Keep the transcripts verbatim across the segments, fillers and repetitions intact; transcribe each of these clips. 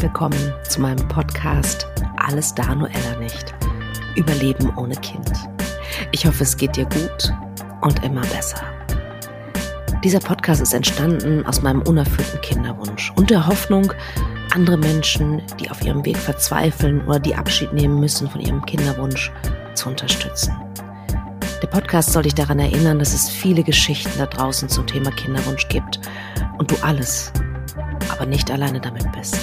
herzlich willkommen zu meinem Podcast Alles da, nur Ella nicht. Überleben ohne Kind. Ich hoffe, es geht dir gut und immer besser. Dieser Podcast ist entstanden aus meinem unerfüllten Kinderwunsch und der Hoffnung, andere Menschen, die auf ihrem Weg verzweifeln oder die Abschied nehmen müssen von ihrem Kinderwunsch, zu unterstützen. Der Podcast soll dich daran erinnern, dass es viele Geschichten da draußen zum Thema Kinderwunsch gibt und du alles, aber nicht alleine damit bist.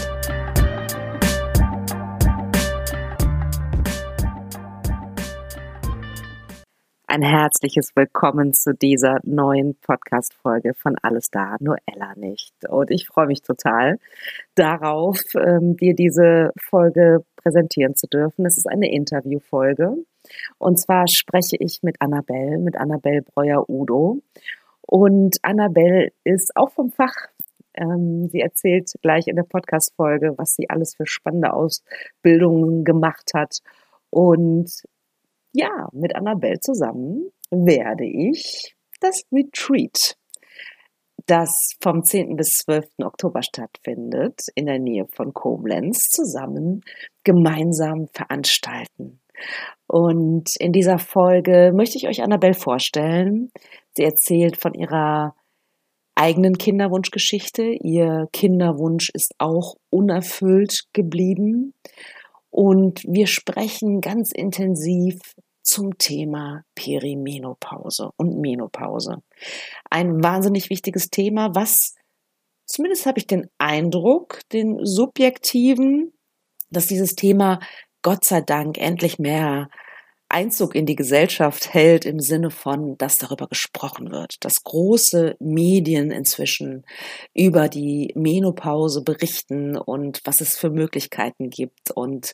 Ein herzliches Willkommen zu dieser neuen Podcast-Folge von Alles da, nur Ella nicht. Und ich freue mich total darauf, ähm, dir diese Folge präsentieren zu dürfen. Es ist eine Interviewfolge. Und zwar spreche ich mit Annabelle, mit Annabelle Breuer-Udo. Und Annabelle ist auch vom Fach. Ähm, sie erzählt gleich in der Podcast-Folge, was sie alles für spannende Ausbildungen gemacht hat. Und ja, mit Annabelle zusammen werde ich das Retreat, das vom zehnten bis zwölften Oktober stattfindet, in der Nähe von Koblenz, zusammen gemeinsam veranstalten. Und in dieser Folge möchte ich euch Annabelle vorstellen. Sie erzählt von ihrer eigenen Kinderwunschgeschichte. Ihr Kinderwunsch ist auch unerfüllt geblieben. Und wir sprechen ganz intensiv zum Thema Perimenopause und Menopause. Ein wahnsinnig wichtiges Thema, was, zumindest habe ich den Eindruck, den subjektiven, dass dieses Thema Gott sei Dank endlich mehr Einzug in die Gesellschaft hält, im Sinne von, dass darüber gesprochen wird, dass große Medien inzwischen über die Menopause berichten und was es für Möglichkeiten gibt. Und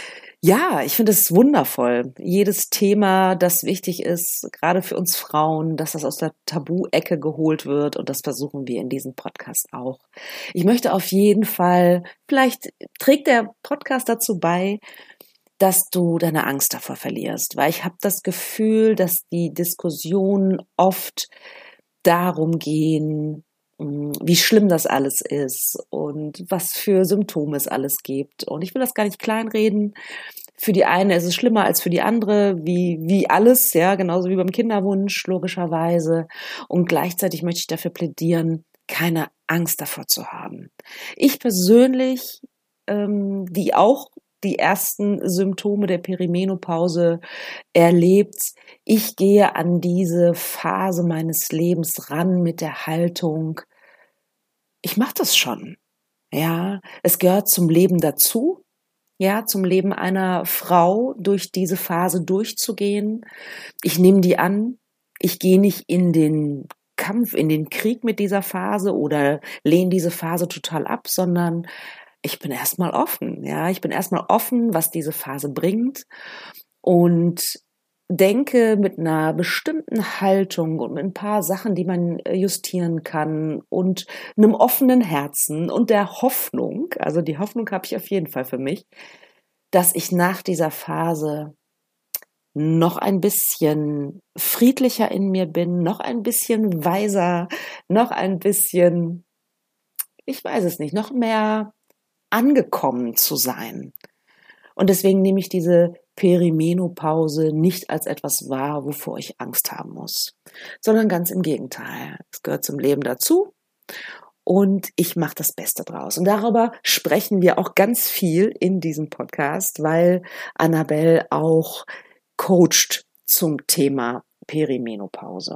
ja, ich finde es wundervoll. Jedes Thema, das wichtig ist, gerade für uns Frauen, dass das aus der Tabu-Ecke geholt wird, und das versuchen wir in diesem Podcast auch. Ich möchte auf jeden Fall, vielleicht trägt der Podcast dazu bei, dass du deine Angst davor verlierst, weil ich habe das Gefühl, dass die Diskussionen oft darum gehen, wie schlimm das alles ist und was für Symptome es alles gibt. Und ich will das gar nicht kleinreden. Für die eine ist es schlimmer als für die andere, wie, wie alles, ja, genauso wie beim Kinderwunsch, logischerweise. Und gleichzeitig möchte ich dafür plädieren, keine Angst davor zu haben. Ich persönlich, ähm, die auch die ersten Symptome der Perimenopause erlebt. Ich gehe an diese Phase meines Lebens ran mit der Haltung, ich mache das schon. Ja, es gehört zum Leben dazu, ja, zum Leben einer Frau, durch diese Phase durchzugehen. Ich nehme die an. Ich gehe nicht in den Kampf, in den Krieg mit dieser Phase oder lehne diese Phase total ab, sondern ich bin erstmal offen, ja, ich bin erstmal offen, was diese Phase bringt, und denke mit einer bestimmten Haltung und mit ein paar Sachen, die man justieren kann, und einem offenen Herzen und der Hoffnung, also die Hoffnung habe ich auf jeden Fall für mich, dass ich nach dieser Phase noch ein bisschen friedlicher in mir bin, noch ein bisschen weiser, noch ein bisschen, ich weiß es nicht, noch mehr angekommen zu sein. Und deswegen nehme ich diese Perimenopause nicht als etwas wahr, wovor ich Angst haben muss, sondern ganz im Gegenteil. Es gehört zum Leben dazu und ich mache das Beste draus. Und darüber sprechen wir auch ganz viel in diesem Podcast, weil Annabelle auch coacht zum Thema Perimenopause.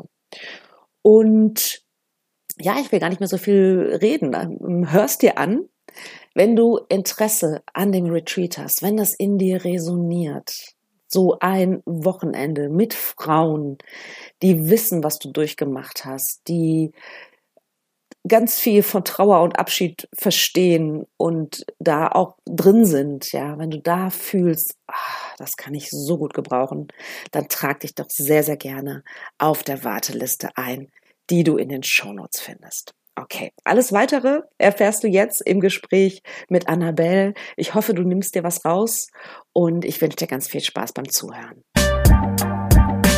Und ja, ich will gar nicht mehr so viel reden. Hörst dir an. Wenn du Interesse an dem Retreat hast, wenn das in dir resoniert, so ein Wochenende mit Frauen, die wissen, was du durchgemacht hast, die ganz viel von Trauer und Abschied verstehen und da auch drin sind, ja, wenn du da fühlst, ach, das kann ich so gut gebrauchen, dann trag dich doch sehr, sehr gerne auf der Warteliste ein, die du in den Shownotes findest. Okay, alles Weitere erfährst du jetzt im Gespräch mit Annabelle. Ich hoffe, du nimmst dir was raus und ich wünsche dir ganz viel Spaß beim Zuhören.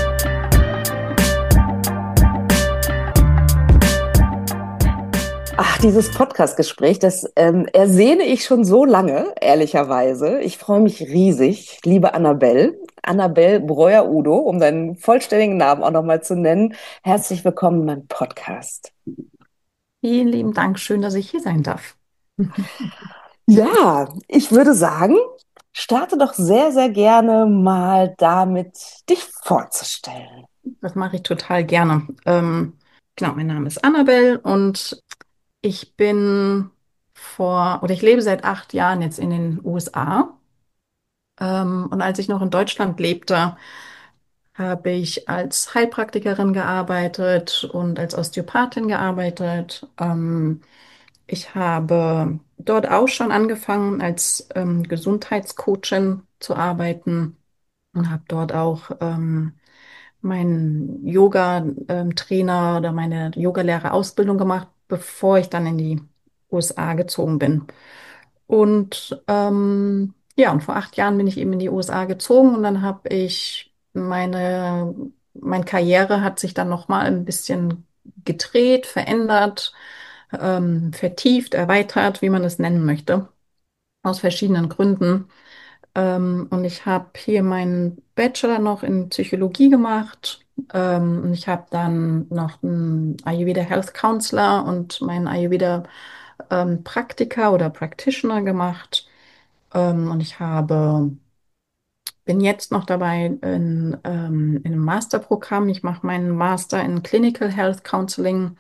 Ach, Dieses Podcast-Gespräch, das ähm, ersehne ich schon so lange, ehrlicherweise. Ich freue mich riesig, liebe Annabelle. Annabelle Breuer-Udo, um deinen vollständigen Namen auch nochmal zu nennen. Herzlich willkommen in meinem Podcast. Vielen lieben Dank. Schön, dass ich hier sein darf. Ja, ich würde sagen, starte doch sehr, sehr gerne mal damit, dich vorzustellen. Das mache ich total gerne. Ähm, genau, mein Name ist Annabelle und ich bin vor, oder ich lebe seit acht Jahren jetzt in den U S A. Ähm, und als ich noch in Deutschland lebte, habe ich als Heilpraktikerin gearbeitet und als Osteopathin gearbeitet. Ähm, ich habe dort auch schon angefangen, als ähm, Gesundheitscoachin zu arbeiten und habe dort auch ähm, meinen Yoga-Trainer oder meine Yogalehrerausbildung gemacht, bevor ich dann in die U S A gezogen bin. Und ähm, ja, und vor acht Jahren bin ich eben in die U S A gezogen und dann habe ich meine, meine Karriere hat sich dann nochmal ein bisschen gedreht, verändert, ähm, vertieft, erweitert, wie man es nennen möchte, aus verschiedenen Gründen. Ähm, und ich habe hier meinen Bachelor noch in Psychologie gemacht. Ähm, und ich habe dann noch einen Ayurveda Health Counselor und meinen Ayurveda ähm, Praktiker oder Practitioner gemacht. Ähm, und ich habe, bin jetzt noch dabei in, ähm, in einem Masterprogramm. Ich mache meinen Master in Clinical Health Counseling.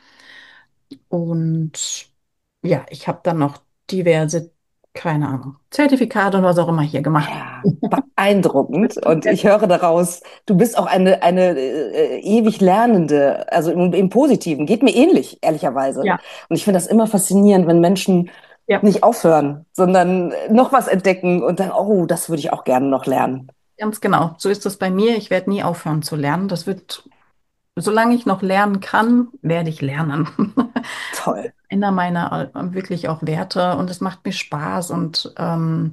Und ja, ich habe dann noch diverse, keine Ahnung, Zertifikate und was auch immer hier gemacht. Ja, beeindruckend. Und ich höre daraus, du bist auch eine, eine äh, ewig Lernende, also im, im Positiven. Geht mir ähnlich, ehrlicherweise. Ja, Und ich finde das immer faszinierend, wenn Menschen ja, nicht aufhören, sondern noch was entdecken und dann, oh, das würde ich auch gerne noch lernen. ganz genau. So ist es bei mir. Ich werde nie aufhören zu lernen. Das wird, solange ich noch lernen kann, werde ich lernen. Toll. Ändere meine äh, wirklich auch Werte und es macht mir Spaß und ähm,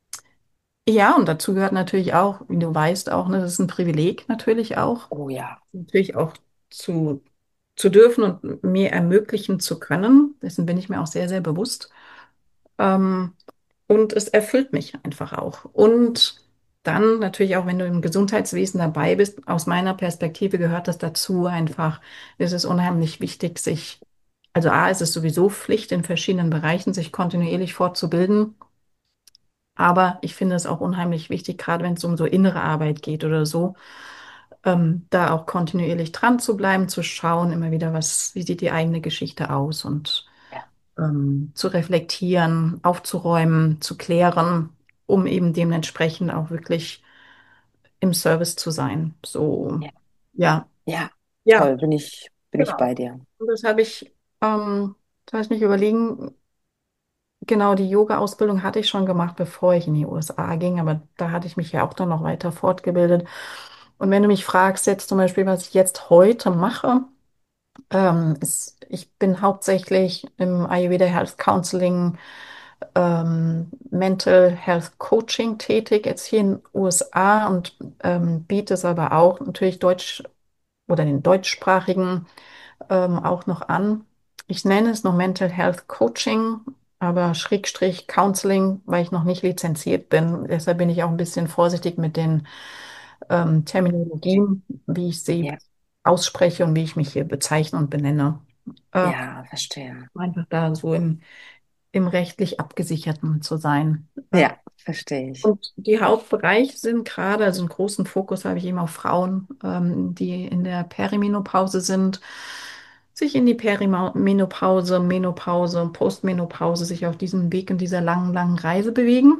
ja, und dazu gehört natürlich auch, wie du weißt, auch, ne, das ist ein Privileg natürlich auch, Oh ja. natürlich auch zu, zu dürfen und mir ermöglichen zu können. Dessen bin ich mir auch sehr, sehr bewusst. Ähm, und es erfüllt mich einfach auch. Und dann natürlich auch, wenn du im Gesundheitswesen dabei bist, aus meiner Perspektive gehört das dazu einfach. Es ist unheimlich wichtig, sich, also A, ist es sowieso Pflicht in verschiedenen Bereichen, sich kontinuierlich fortzubilden. Aber ich finde es auch unheimlich wichtig, gerade wenn es um so innere Arbeit geht oder so, ähm, da auch kontinuierlich dran zu bleiben, zu schauen, immer wieder, was, wie sieht die eigene Geschichte aus und Ja, ähm, zu reflektieren, aufzuräumen, zu klären, um eben dementsprechend auch wirklich im Service zu sein. So, ja, ja, ja. ja, Toll, bin ich, bin ich genau. bei dir. Und das habe ich, ähm, da ich mich überlegen, genau, die Yoga-Ausbildung hatte ich schon gemacht, bevor ich in die U S A ging, aber da hatte ich mich ja auch dann noch weiter fortgebildet. Und wenn du mich fragst, jetzt zum Beispiel, was ich jetzt heute mache, ähm, ist, ich bin hauptsächlich im Ayurveda Health Counseling, ähm, Mental Health Coaching tätig, jetzt hier in den U S A und ähm, biete es aber auch natürlich Deutsch oder den deutschsprachigen ähm, auch noch an. Ich nenne es noch Mental Health Coaching, aber Schrägstrich Counseling, weil ich noch nicht lizenziert bin. Deshalb bin ich auch ein bisschen vorsichtig mit den ähm, Terminologien, wie ich sie Ja, ausspreche und wie ich mich hier bezeichne und benenne. Äh, ja, verstehe. einfach da so im, im rechtlich Abgesicherten zu sein. Äh, Ja, verstehe ich. und die Hauptbereiche sind gerade, also einen großen Fokus habe ich eben auf Frauen, ähm, die in der Perimenopause sind, sich in die Perimenopause, Menopause, Postmenopause, sich auf diesem Weg in dieser langen, langen Reise bewegen.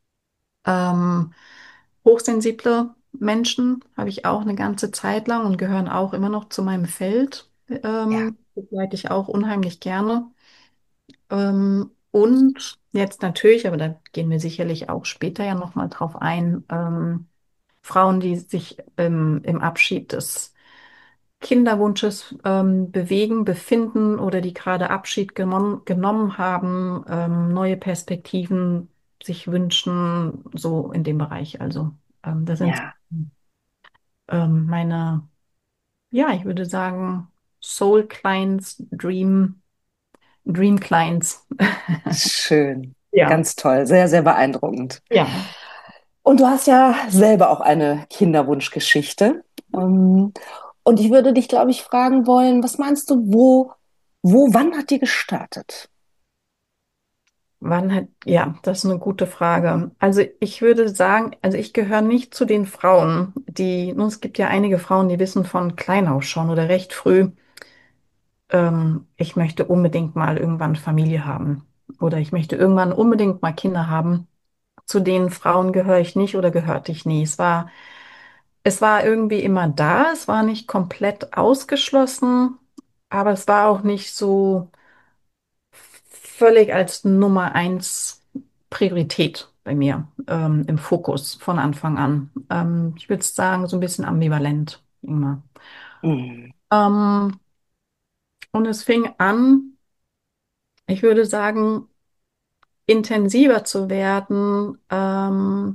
Ähm, hochsensible Menschen habe ich auch eine ganze Zeit lang und gehören auch immer noch zu meinem Feld. Ja, Ähm, begleite ich auch unheimlich gerne. Ähm, und jetzt natürlich, aber da gehen wir sicherlich auch später ja nochmal drauf ein, ähm, Frauen, die sich ähm, im Abschied des Kinderwunsches ähm, bewegen, befinden oder die gerade Abschied genommen, genommen haben, ähm, neue Perspektiven sich wünschen, so in dem Bereich. Also ähm, das sind ja, ähm, meine, ja, ich würde sagen, Soul Clients, Dream Dream Clients. Schön. Ja, Ganz toll. Sehr, sehr beeindruckend. ja. Und du hast ja selber auch eine Kinderwunschgeschichte. Ähm, Und ich würde dich, glaube ich, fragen wollen, was meinst du, wo, wo, wann hat die gestartet? Wann hat, ja, das ist eine gute Frage. Also ich würde sagen, also ich gehöre nicht zu den Frauen, die, nun, es gibt ja einige Frauen, die wissen von klein auf schon oder recht früh, ähm, ich möchte unbedingt mal irgendwann Familie haben oder ich möchte irgendwann unbedingt mal Kinder haben. Zu den Frauen gehöre ich nicht oder gehörte ich nie. Es war, es war irgendwie immer da, es war nicht komplett ausgeschlossen, aber es war auch nicht so völlig als Nummer eins Priorität bei mir, ähm, im Fokus von Anfang an. Ähm, ich würde sagen, so ein bisschen ambivalent immer. Hm. Ähm, und es fing an, ich würde sagen, intensiver zu werden, ähm,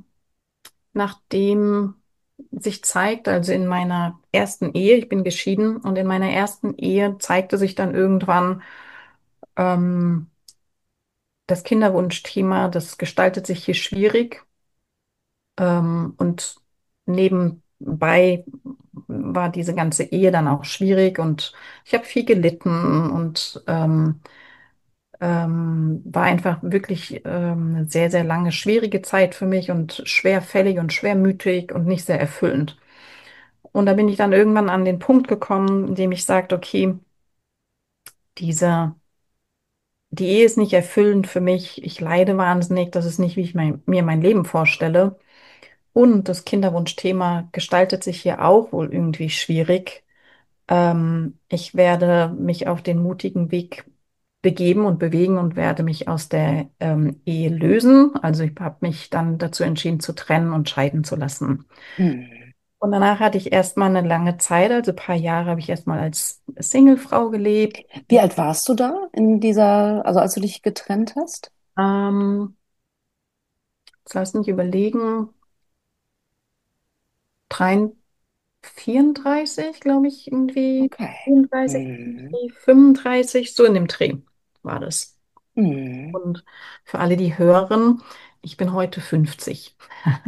nachdem sich zeigt, also in meiner ersten Ehe, ich bin geschieden, und in meiner ersten Ehe zeigte sich dann irgendwann, ähm, das Kinderwunschthema, das gestaltet sich hier schwierig. Ähm, und nebenbei war diese ganze Ehe dann auch schwierig und ich habe viel gelitten und ähm, ähm, war einfach wirklich ähm, eine sehr, sehr lange schwierige Zeit für mich und schwerfällig und schwermütig und nicht sehr erfüllend. Und da bin ich dann irgendwann an den Punkt gekommen, in dem ich sagte, okay, diese, die Ehe ist nicht erfüllend für mich, ich leide wahnsinnig, das ist nicht, wie ich mein, mir mein Leben vorstelle. Und das Kinderwunschthema gestaltet sich hier auch wohl irgendwie schwierig. Ähm, ich werde mich auf den mutigen Weg begeben und bewegen und werde mich aus der ähm, Ehe lösen. Also ich habe mich dann dazu entschieden, zu trennen und scheiden zu lassen. Hm. Und danach hatte ich erstmal eine lange Zeit, also ein paar Jahre habe ich erstmal als Singlefrau gelebt. Wie alt warst du da in dieser, also als du dich getrennt hast? Ähm, jetzt lass mich überlegen, drei, vierunddreißig, glaube ich, irgendwie, Okay. vierunddreißig, Hm. fünfunddreißig, so in dem Dreh war das. Hm. Und für alle, die hören, ich bin heute fünfzig.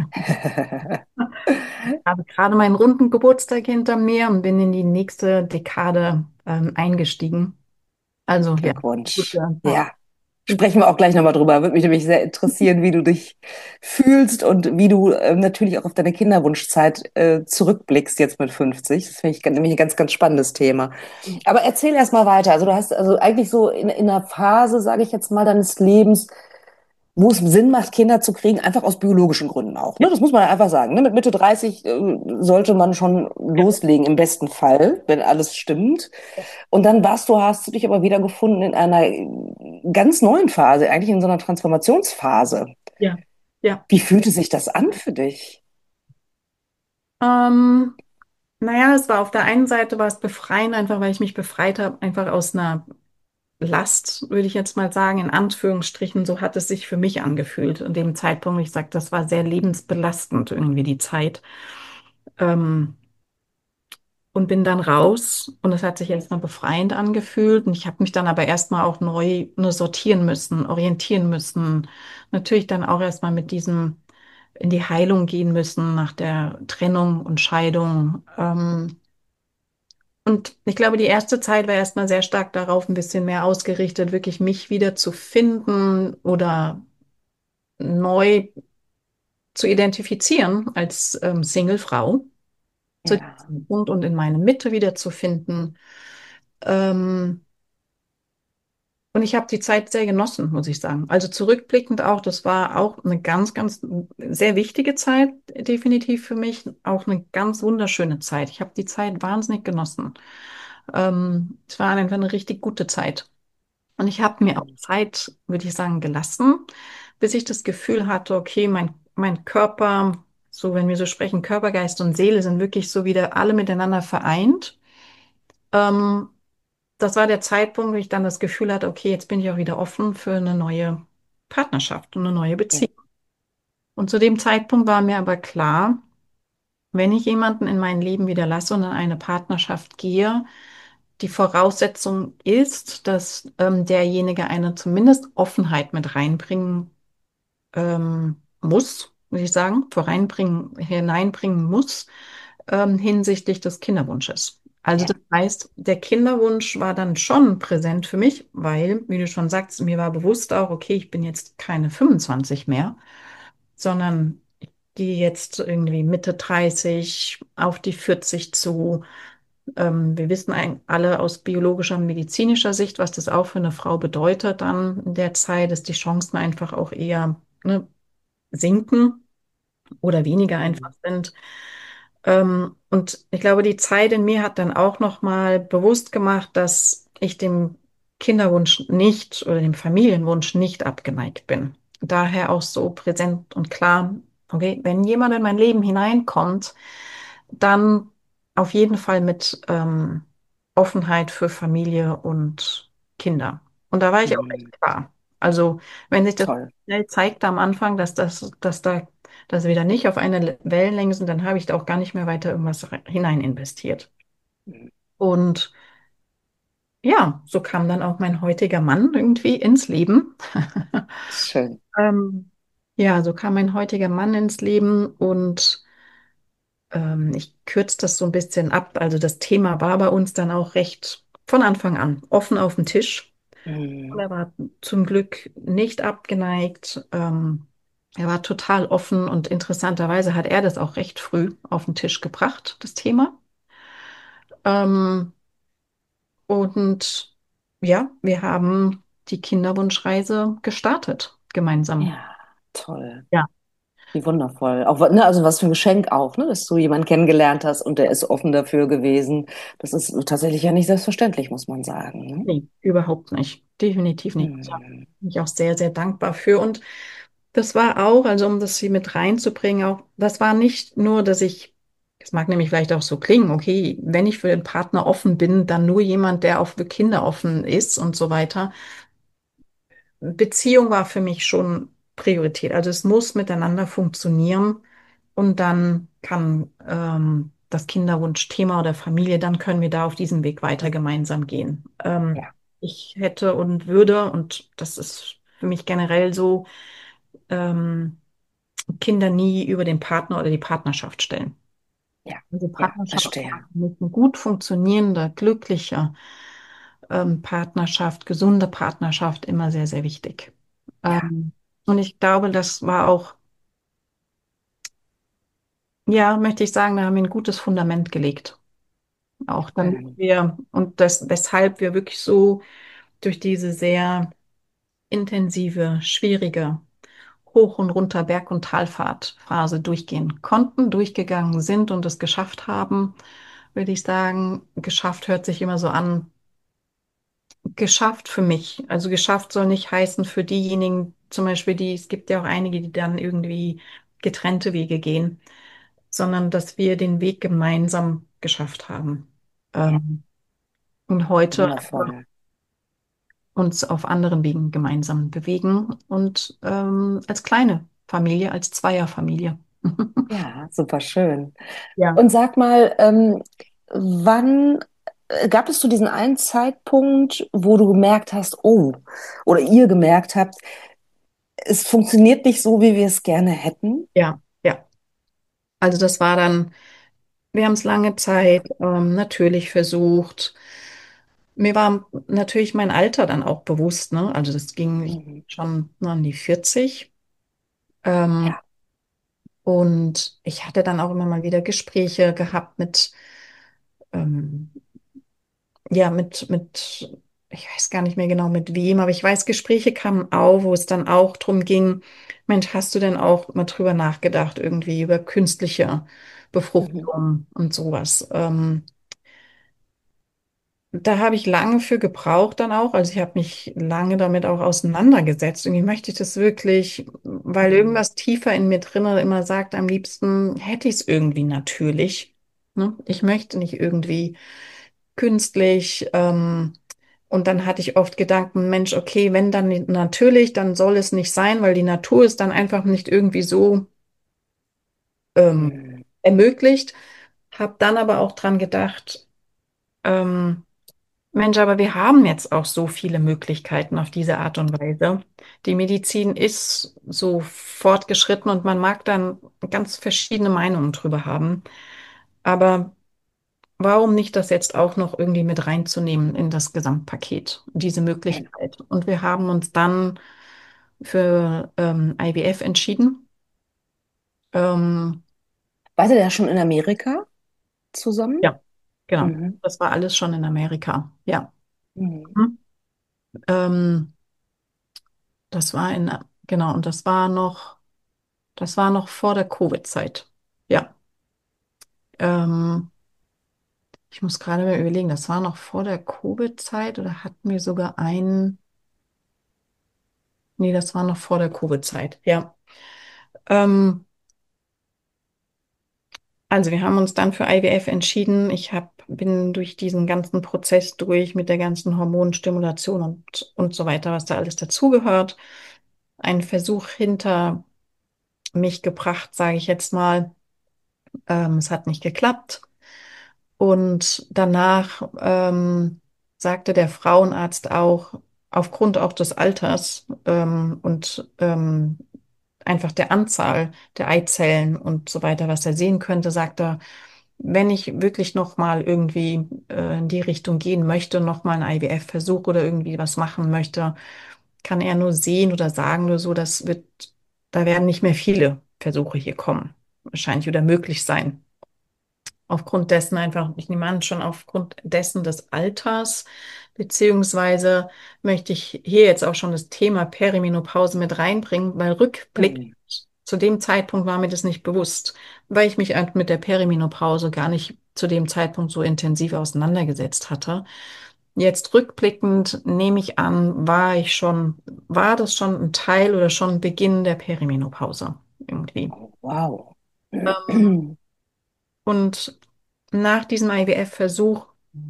Habe gerade meinen runden Geburtstag hinter mir und bin in die nächste Dekade ähm, eingestiegen. Also ja, Glückwunsch. gute, ja. Ja. Sprechen wir auch gleich nochmal drüber. Würde mich nämlich sehr interessieren, wie du dich fühlst und wie du ähm, natürlich auch auf deine Kinderwunschzeit äh, zurückblickst jetzt mit fünfzig. Das finde ich ganz- nämlich ein ganz, ganz spannendes Thema. Aber erzähl erst mal weiter. Also du hast also eigentlich so in, in einer Phase, sage ich jetzt mal, deines Lebens, wo es Sinn macht, Kinder zu kriegen, einfach aus biologischen Gründen auch. Ne? Das muss man einfach sagen. Ne? Mit Mitte dreißig äh, sollte man schon Ja, loslegen, im besten Fall, wenn alles stimmt. ja, Und dann warst du, hast du dich aber wieder gefunden in einer ganz neuen Phase, eigentlich in so einer Transformationsphase. ja. Ja. Wie fühlte sich das an für dich? Ähm, naja, es war auf der einen Seite war es befreiend, einfach weil ich mich befreit habe, einfach aus einer Last, würde ich jetzt mal sagen, in Anführungsstrichen, so hat es sich für mich angefühlt. In dem Zeitpunkt, ich sage, das war sehr lebensbelastend irgendwie die Zeit. Ähm, und bin dann raus und es hat sich erstmal befreiend angefühlt und ich habe mich dann aber erstmal auch neu nur sortieren müssen, orientieren müssen. Natürlich dann auch erstmal mit diesem in die Heilung gehen müssen nach der Trennung und Scheidung. Ähm, und ich glaube, die erste Zeit war erstmal sehr stark darauf, ein bisschen mehr ausgerichtet, wirklich mich wieder zu finden oder neu zu identifizieren als ähm, Singlefrau zu Ja. diesem Punkt und in meine Mitte wiederzufinden. Ähm, und ich habe die Zeit sehr genossen, muss ich sagen. Also zurückblickend auch, das war auch eine ganz, ganz sehr wichtige Zeit, definitiv für mich. Auch eine ganz wunderschöne Zeit. Ich habe die Zeit wahnsinnig genossen. Ähm, es war einfach eine richtig gute Zeit. Und ich habe mir auch Hm. Zeit, würde ich sagen, gelassen, bis ich das Gefühl hatte, okay, mein, mein Körper, so wenn wir so sprechen, Körper, Geist und Seele sind wirklich so wieder alle miteinander vereint. Ähm, Das war der Zeitpunkt, wo ich dann das Gefühl hatte, okay, jetzt bin ich auch wieder offen für eine neue Partnerschaft und eine neue Ja. Beziehung. Und zu dem Zeitpunkt war mir aber klar, wenn ich jemanden in mein Leben wieder lasse und in eine Partnerschaft gehe, die Voraussetzung ist, dass ähm, derjenige eine zumindest Offenheit mit reinbringen ähm, muss, würde ich sagen, voreinbringen, hineinbringen muss ähm, hinsichtlich des Kinderwunsches. Also Ja. das heißt, der Kinderwunsch war dann schon präsent für mich, weil, wie du schon sagst, mir war bewusst auch, okay, ich bin jetzt keine fünfundzwanzig mehr, sondern ich gehe jetzt irgendwie Mitte dreißig auf die vierzig zu. Ähm, wir wissen eigentlich alle aus biologischer und medizinischer Sicht, was das auch für eine Frau bedeutet dann in der Zeit, dass die Chancen einfach auch eher, ne, sinken oder weniger einfach Mhm. sind. Ähm, und ich glaube, die Zeit in mir hat dann auch nochmal bewusst gemacht, dass ich dem Kinderwunsch nicht oder dem Familienwunsch nicht abgeneigt bin. Daher auch so präsent und klar, okay, wenn jemand in mein Leben hineinkommt, dann auf jeden Fall mit ähm, Offenheit für Familie und Kinder. Und da war ich auch Mhm. echt klar. Also, wenn sich das Toll. schnell zeigt am Anfang, dass das, dass da, dass wir da nicht auf einer Wellenlänge sind, dann habe ich da auch gar nicht mehr weiter irgendwas rein- hinein investiert. Mhm. Und ja, so kam dann auch mein heutiger Mann irgendwie ins Leben. Schön. Ähm, ja, so kam mein heutiger Mann ins Leben und ähm, ich kürze das so ein bisschen ab. Also das Thema war bei uns dann auch recht von Anfang an offen auf dem Tisch. Und Mhm. er war zum Glück nicht abgeneigt. Ähm, er war total offen und interessanterweise hat er das auch recht früh auf den Tisch gebracht, das Thema. Ähm, und ja, wir haben die Kinderwunschreise gestartet gemeinsam. Ja, toll. Ja, Wie wundervoll. Auch, ne, also was für ein Geschenk auch, ne, dass du jemanden kennengelernt hast und der ist offen dafür gewesen. Das ist tatsächlich ja nicht selbstverständlich, muss man sagen. Ne? nee, überhaupt nicht. Definitiv nicht. Da Mhm. bin ich auch sehr, sehr dankbar für. Und das war auch, also um das hier mit reinzubringen, auch, das war nicht nur, dass ich, das mag nämlich vielleicht auch so klingen, okay, wenn ich für den Partner offen bin, dann nur jemand, der auch für Kinder offen ist und so weiter. Beziehung war für mich schon Priorität. Also es muss miteinander funktionieren und dann kann ähm, das Kinderwunschthema oder Familie, dann können wir da auf diesem Weg weiter gemeinsam gehen. Ähm, Ja, ich hätte und würde, und das ist für mich generell so, ähm, Kinder nie über den Partner oder die Partnerschaft stellen. ja, Also ja, Partnerschaft war verstehe. für mich eine gut funktionierende, glückliche ähm, Partnerschaft, gesunde Partnerschaft immer sehr, sehr wichtig. Ja, Ähm, und ich glaube, das war auch, ja, möchte ich sagen, da haben wir ein gutes Fundament gelegt. Auch damit schön. wir, und das, weshalb wir wirklich so durch diese sehr intensive, schwierige Hoch- und runter Berg- und Talfahrtphase durchgehen konnten, durchgegangen sind und es geschafft haben, würde ich sagen. Geschafft hört sich immer so an. Geschafft für mich. Also geschafft soll nicht heißen für diejenigen, zum Beispiel die, es gibt ja auch einige, die dann irgendwie getrennte Wege gehen, sondern dass wir den Weg gemeinsam geschafft haben. Ja, Ähm, und heute wundervoll. uns auf anderen Wegen gemeinsam bewegen und ähm, als kleine Familie, als Zweierfamilie. Ja, super schön. Ja. Und sag mal, ähm, wann äh, gab es so diesen einen Zeitpunkt, wo du gemerkt hast, oh, oder ihr gemerkt habt, es funktioniert nicht so, wie wir es gerne hätten? Ja, ja. Also das war dann, wir haben es lange Zeit ähm, natürlich versucht. Mir war natürlich mein Alter dann auch bewusst, ne? Also das ging ich Mhm. schon an die vierzig. Ähm, Ja. und ich hatte dann auch immer mal wieder Gespräche gehabt mit, ähm, ja, mit, mit, ich weiß gar nicht mehr genau mit wem, aber ich weiß, Gespräche kamen auf, wo es dann auch drum ging, Mensch, hast du denn auch mal drüber nachgedacht, irgendwie über künstliche Mhm. Befruchtung und sowas? Ähm, Da habe ich lange für gebraucht dann auch. Also ich habe mich lange damit auch auseinandergesetzt. Irgendwie möchte ich das wirklich, weil Mhm. irgendwas tiefer in mir drinne immer sagt, am liebsten hätte ich es irgendwie natürlich. Ne? Ich möchte nicht irgendwie künstlich. Ähm, und dann hatte ich oft Gedanken, Mensch, okay, wenn dann nicht natürlich, dann soll es nicht sein, weil die Natur es dann einfach nicht irgendwie so ähm, Mhm. ermöglicht. Habe dann aber auch dran gedacht, ähm, Mensch, aber wir haben jetzt auch so viele Möglichkeiten auf diese Art und Weise. Die Medizin ist so fortgeschritten und man mag dann ganz verschiedene Meinungen drüber haben. Aber warum nicht das jetzt auch noch irgendwie mit reinzunehmen in das Gesamtpaket, diese Möglichkeit? Und wir haben uns dann für ähm, I V F entschieden. Ähm, Wart ihr da schon in Amerika zusammen? ja, genau. Mhm. Das war alles schon in Amerika. Ja. Mhm. Hm. Ähm, Das war in, genau, und das war noch, das war noch vor der Covid-Zeit. Ja. Ähm, Ich muss gerade mal überlegen, das war noch vor der Covid-Zeit oder hatten wir sogar einen, nee, das war noch vor der Covid-Zeit. Ja. Ähm, also wir haben uns dann für I V F entschieden. Ich hab, bin durch diesen ganzen Prozess durch mit der ganzen Hormonstimulation und, und so weiter, was da alles dazugehört. Einen Versuch hinter mich gebracht, sage ich jetzt mal. Ähm, es hat nicht geklappt. Und danach ähm, sagte der Frauenarzt auch, aufgrund auch des Alters ähm, und ähm, einfach der Anzahl der Eizellen und so weiter, was er sehen könnte, sagt er, wenn ich wirklich noch mal irgendwie äh, in die Richtung gehen möchte, noch mal einen I V F-Versuch oder irgendwie was machen möchte, kann er nur sehen oder sagen nur so, das wird, da werden nicht mehr viele Versuche hier kommen, wahrscheinlich oder möglich sein. Aufgrund dessen einfach, ich nehme an, schon aufgrund dessen des Alters, beziehungsweise möchte ich hier jetzt auch schon das Thema Perimenopause mit reinbringen, weil Rückblick Mhm. zu dem Zeitpunkt war mir das nicht bewusst, weil ich mich halt mit der Perimenopause gar nicht zu dem Zeitpunkt so intensiv auseinandergesetzt hatte. Jetzt rückblickend nehme ich an, war ich schon, war das schon ein Teil oder schon Beginn der Perimenopause irgendwie. Oh, wow. Ähm, und nach diesem I V F-Versuch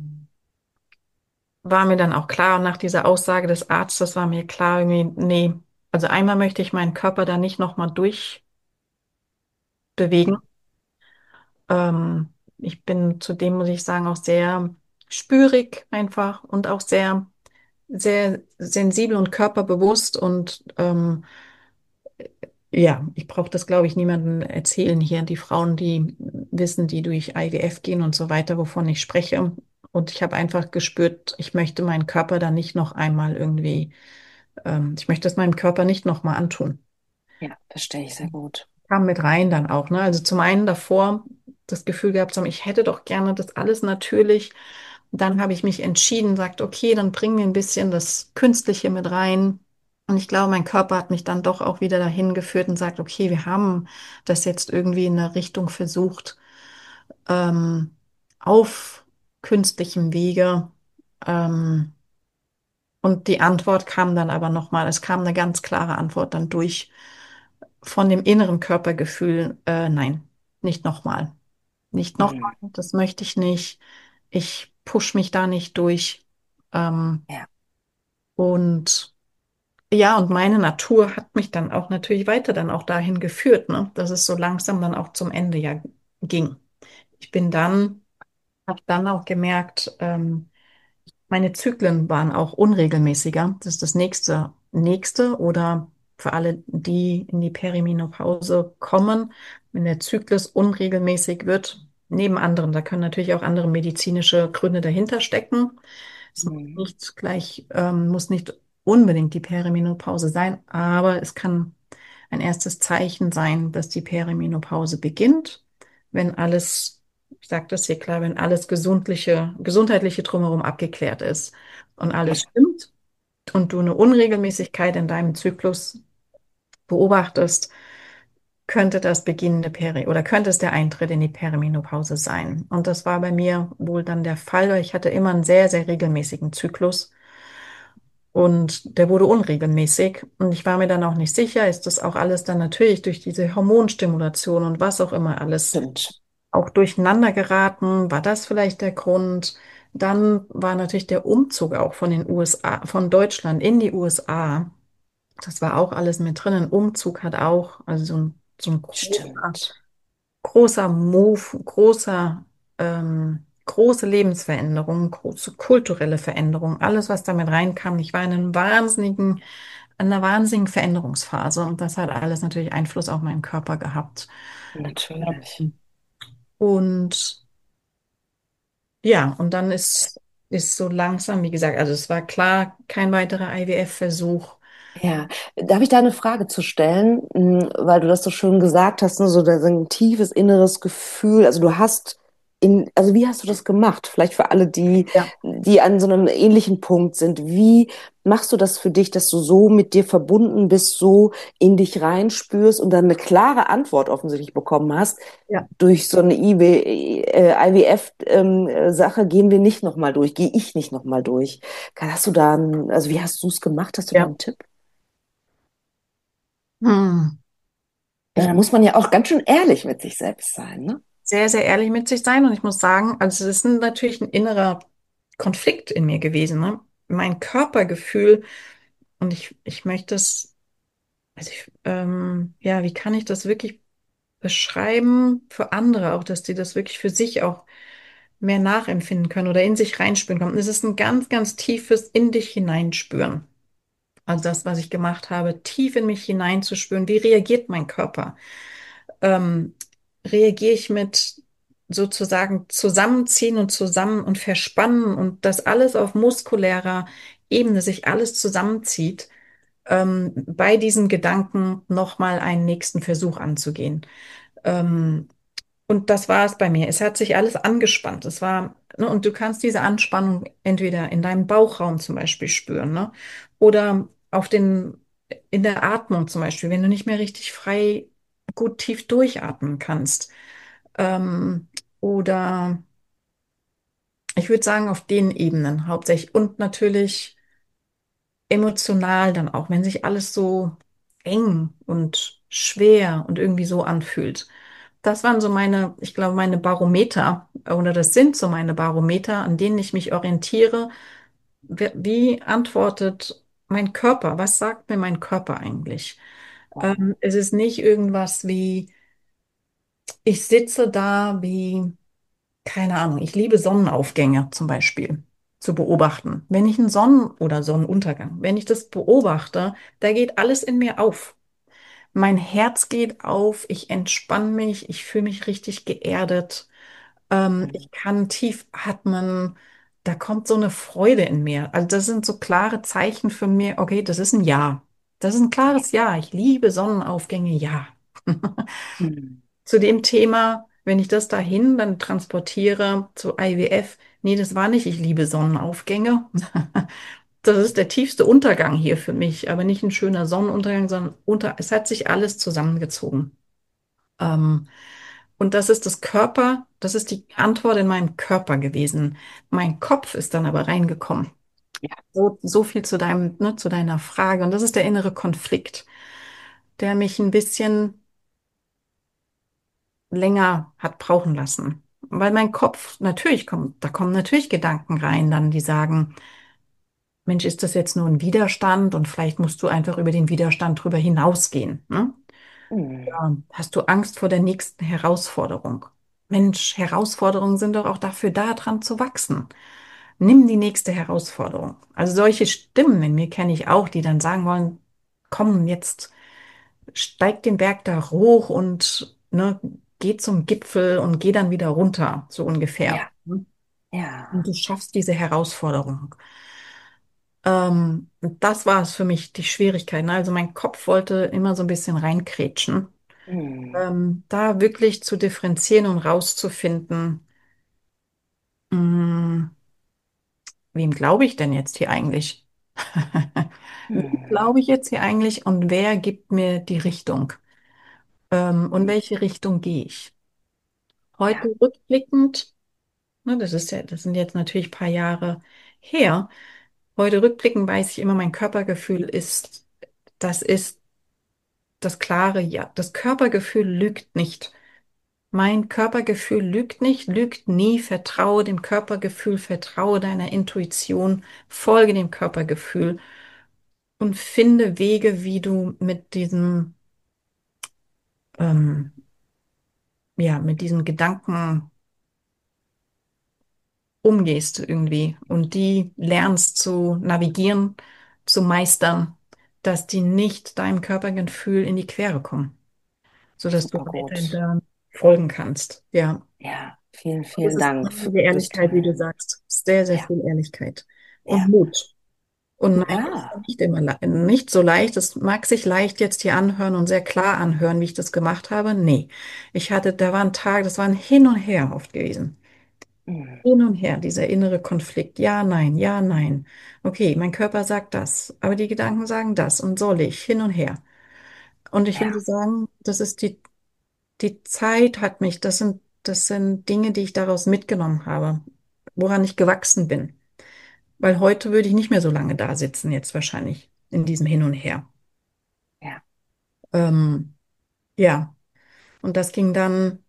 war mir dann auch klar, nach dieser Aussage des Arztes war mir klar, irgendwie, nee, also einmal möchte ich meinen Körper da nicht nochmal durchbewegen. Mhm. Ähm, Ich bin zudem, muss ich sagen, auch sehr spürig einfach und auch sehr, sehr sensibel und körperbewusst und ähm, ja, ich brauche das, glaube ich, niemandem erzählen hier. Die Frauen, die wissen, die durch I V F gehen und so weiter, wovon ich spreche. Und ich habe einfach gespürt, ich möchte meinen Körper da nicht noch einmal irgendwie, ähm, ich möchte es meinem Körper nicht noch mal antun. Ja, verstehe ich sehr gut. Kam mit rein dann auch, ne? Also zum einen davor das Gefühl gehabt zu haben, ich hätte doch gerne das alles natürlich. Dann habe ich mich entschieden, sagt, okay, dann bringen wir ein bisschen das Künstliche mit rein. Und ich glaube, mein Körper hat mich dann doch auch wieder dahin geführt und sagt, okay, wir haben das jetzt irgendwie in eine Richtung versucht, ähm, auf künstlichem Wege. Ähm, und die Antwort kam dann aber nochmal, es kam eine ganz klare Antwort dann durch von dem inneren Körpergefühl, äh, nein, nicht nochmal. Nicht nochmal, Mhm. das möchte ich nicht. Ich push mich da nicht durch. Ähm, Ja. und ja, und meine Natur hat mich dann auch natürlich weiter dann auch dahin geführt, ne, dass es so langsam dann auch zum Ende ja ging. Ich bin dann, habe dann auch gemerkt, ähm, meine Zyklen waren auch unregelmäßiger. Das ist das nächste, nächste oder für alle, die in die Perimenopause kommen, wenn der Zyklus unregelmäßig wird, neben anderen, da können natürlich auch andere medizinische Gründe dahinter stecken. Es muss Mhm. nicht gleich, ähm, muss nicht unbedingt die Perimenopause sein, aber es kann ein erstes Zeichen sein, dass die Perimenopause beginnt, wenn alles, ich sage das hier klar, wenn alles gesundliche, gesundheitliche drumherum abgeklärt ist und Ja. alles stimmt und du eine Unregelmäßigkeit in deinem Zyklus beobachtest, könnte das Beginn der Peri oder könnte es der Eintritt in die Perimenopause sein. Und das war bei mir wohl dann der Fall, weil ich hatte immer einen sehr, sehr regelmäßigen Zyklus und der wurde unregelmäßig. Und ich war mir dann auch nicht sicher, ist das auch alles dann natürlich durch diese Hormonstimulation und was auch immer alles Stimmt. auch durcheinander geraten? War das vielleicht der Grund? Dann war natürlich der Umzug auch von den U S A, von Deutschland in die U S A. Das war auch alles mit drin. Ein Umzug hat auch, also so ein, so ein großer, Stimmt. großer Move, großer, ähm, große Lebensveränderungen, große kulturelle Veränderungen, alles, was damit reinkam. Ich war in einem wahnsinnigen, einer wahnsinnigen Veränderungsphase und das hat alles natürlich Einfluss auf meinen Körper gehabt. Natürlich. Ähm, Und ja, und dann ist, ist so langsam, wie gesagt, also es war klar, kein weiterer I W F-Versuch. Ja, darf ich da eine Frage zu stellen, Mm, weil du das so schön gesagt hast, ne, so da- so ein tiefes inneres Gefühl, also du hast in, also wie hast du das gemacht? Vielleicht für alle, die, Ja, die an so einem ähnlichen Punkt sind. Wie machst du das für dich, dass du so mit dir verbunden bist, so in dich reinspürst und dann eine klare Antwort offensichtlich bekommen hast? ja, Durch so eine I W, äh, I W F-Sache gehen wir nicht nochmal durch, gehe ich nicht nochmal durch. Hast du da, einen- also wie hast du es gemacht? Hast du da ja. einen Tipp? Hm. Ja, Ich da muss muss man ja auch ganz schön ehrlich mit sich selbst sein, ne? sehr, sehr ehrlich mit sich sein und ich muss sagen, also es ist ein- natürlich ein innerer Konflikt in mir gewesen, ne? Mein Körpergefühl und ich, ich möchte es, also ich, ähm, ja, wie kann ich das wirklich beschreiben für andere auch, dass die das wirklich für sich auch mehr nachempfinden können oder in sich reinspüren können. Es ist ein ganz, ganz tiefes in dich hineinspüren. Also das, was ich gemacht habe, tief in mich hineinzuspüren. Wie reagiert mein Körper? Ähm, reagiere ich mit sozusagen zusammenziehen und zusammen und verspannen und das alles auf muskulärer Ebene sich alles zusammenzieht, ähm, bei diesem Gedanken nochmal einen nächsten Versuch anzugehen. Ähm, und das war es bei mir. Es hat sich alles angespannt. Es war, ne, und du kannst diese Anspannung entweder in deinem Bauchraum zum Beispiel spüren, ne, oder auf den, in der Atmung zum Beispiel, wenn du nicht mehr richtig frei gut tief durchatmen kannst. Ähm, oder ich würde sagen, auf den Ebenen hauptsächlich. Und natürlich emotional dann auch, wenn sich alles so eng und schwer und irgendwie so anfühlt. Das waren so meine, ich glaube, meine Barometer, oder das sind so meine Barometer, an denen ich mich orientiere. Wie, wie antwortet mein Körper? Was sagt mir mein Körper eigentlich? Wow. Ähm, es ist nicht irgendwas wie, ich sitze da wie, keine Ahnung, ich liebe Sonnenaufgänge zum Beispiel zu beobachten. Wenn ich einen Sonnen- oder Sonnenuntergang, wenn ich das beobachte, da geht alles in mir auf. Mein Herz geht auf, ich entspanne mich, ich fühle mich richtig geerdet. Ähm, Mhm. ich kann tief atmen. Da kommt so eine Freude in mir. Also das sind so klare Zeichen für mich, okay, das ist ein Ja. Das ist ein klares Ja. Ich liebe Sonnenaufgänge, ja. Mhm. Zu dem Thema, wenn ich das dahin dann transportiere zu I W F, nee, das war nicht, ich liebe Sonnenaufgänge. Das ist der tiefste Untergang hier für mich, aber nicht ein schöner Sonnenuntergang, sondern unter, es hat sich alles zusammengezogen. Ähm, und das ist das Körper, das ist die Antwort in meinem Körper gewesen. Mein Kopf ist dann aber reingekommen. Ja. So, so viel zu deinem, ne, zu deiner Frage. Und das ist der innere Konflikt, der mich ein bisschen länger hat brauchen lassen. Weil mein Kopf, natürlich kommt, da kommen natürlich Gedanken rein, dann die sagen, Mensch, ist das jetzt nur ein Widerstand und vielleicht musst du einfach über den Widerstand drüber hinausgehen, ne? Mhm. Ja. Hast du Angst vor der nächsten Herausforderung? Mensch, Herausforderungen sind doch auch dafür da, dran zu wachsen. Nimm die nächste Herausforderung. Also solche Stimmen in mir kenne ich auch, die dann sagen wollen, komm, jetzt steig den Berg da hoch und ne, geh zum Gipfel und geh dann wieder runter, so ungefähr. Ja. Und Ja. du schaffst diese Herausforderung. Ähm, und das war es für mich, die Schwierigkeit. Ne? Also mein Kopf wollte immer so ein bisschen reinkrätschen. Mhm. Ähm, da wirklich zu differenzieren und rauszufinden, mh, wem glaube ich denn jetzt hier eigentlich? Wem Mhm. glaube ich jetzt hier eigentlich und wer gibt mir die Richtung? Ähm, und welche Richtung gehe ich? Ja. Heute rückblickend, ne, das ist ja, das sind jetzt natürlich ein paar Jahre her. Heute rückblickend weiß ich immer, mein Körpergefühl ist, das ist das klare Ja. Das Körpergefühl lügt nicht. Mein Körpergefühl lügt nicht, lügt nie. Vertraue dem Körpergefühl, vertraue deiner Intuition, folge dem Körpergefühl und finde Wege, wie du mit diesem, ähm, ja, mit diesem Gedanken umgehst irgendwie und die lernst zu navigieren, zu meistern, dass die nicht deinem Körpergefühl in die Quere kommen, sodass du Super weiterhin gut. da folgen kannst. Ja. Ja, vielen, Das vielen ist Dank. die Das ist Ehrlichkeit, wie du toll. sagst. Sehr, sehr Ja, viel Ehrlichkeit und ja, Mut. Und nein, das ja, war nicht immer le- nicht so leicht. Es mag sich leicht jetzt hier anhören und sehr klar anhören, wie ich das gemacht habe. Nee. Ich hatte, da waren Tage, das waren hin und her oft gewesen. mm, Hin und her, dieser innere Konflikt. Ja, nein, ja, nein. Okay, mein Körper sagt das, aber die Gedanken sagen das und soll ich hin und her. Und ich will dir ja, sagen, das ist die, die Zeit hat mich, das sind, das sind Dinge, die ich daraus mitgenommen habe, woran ich gewachsen bin. Weil heute würde ich nicht mehr so lange da sitzen, jetzt wahrscheinlich in diesem Hin und Her. ja, Ähm, ja, und das ging dann,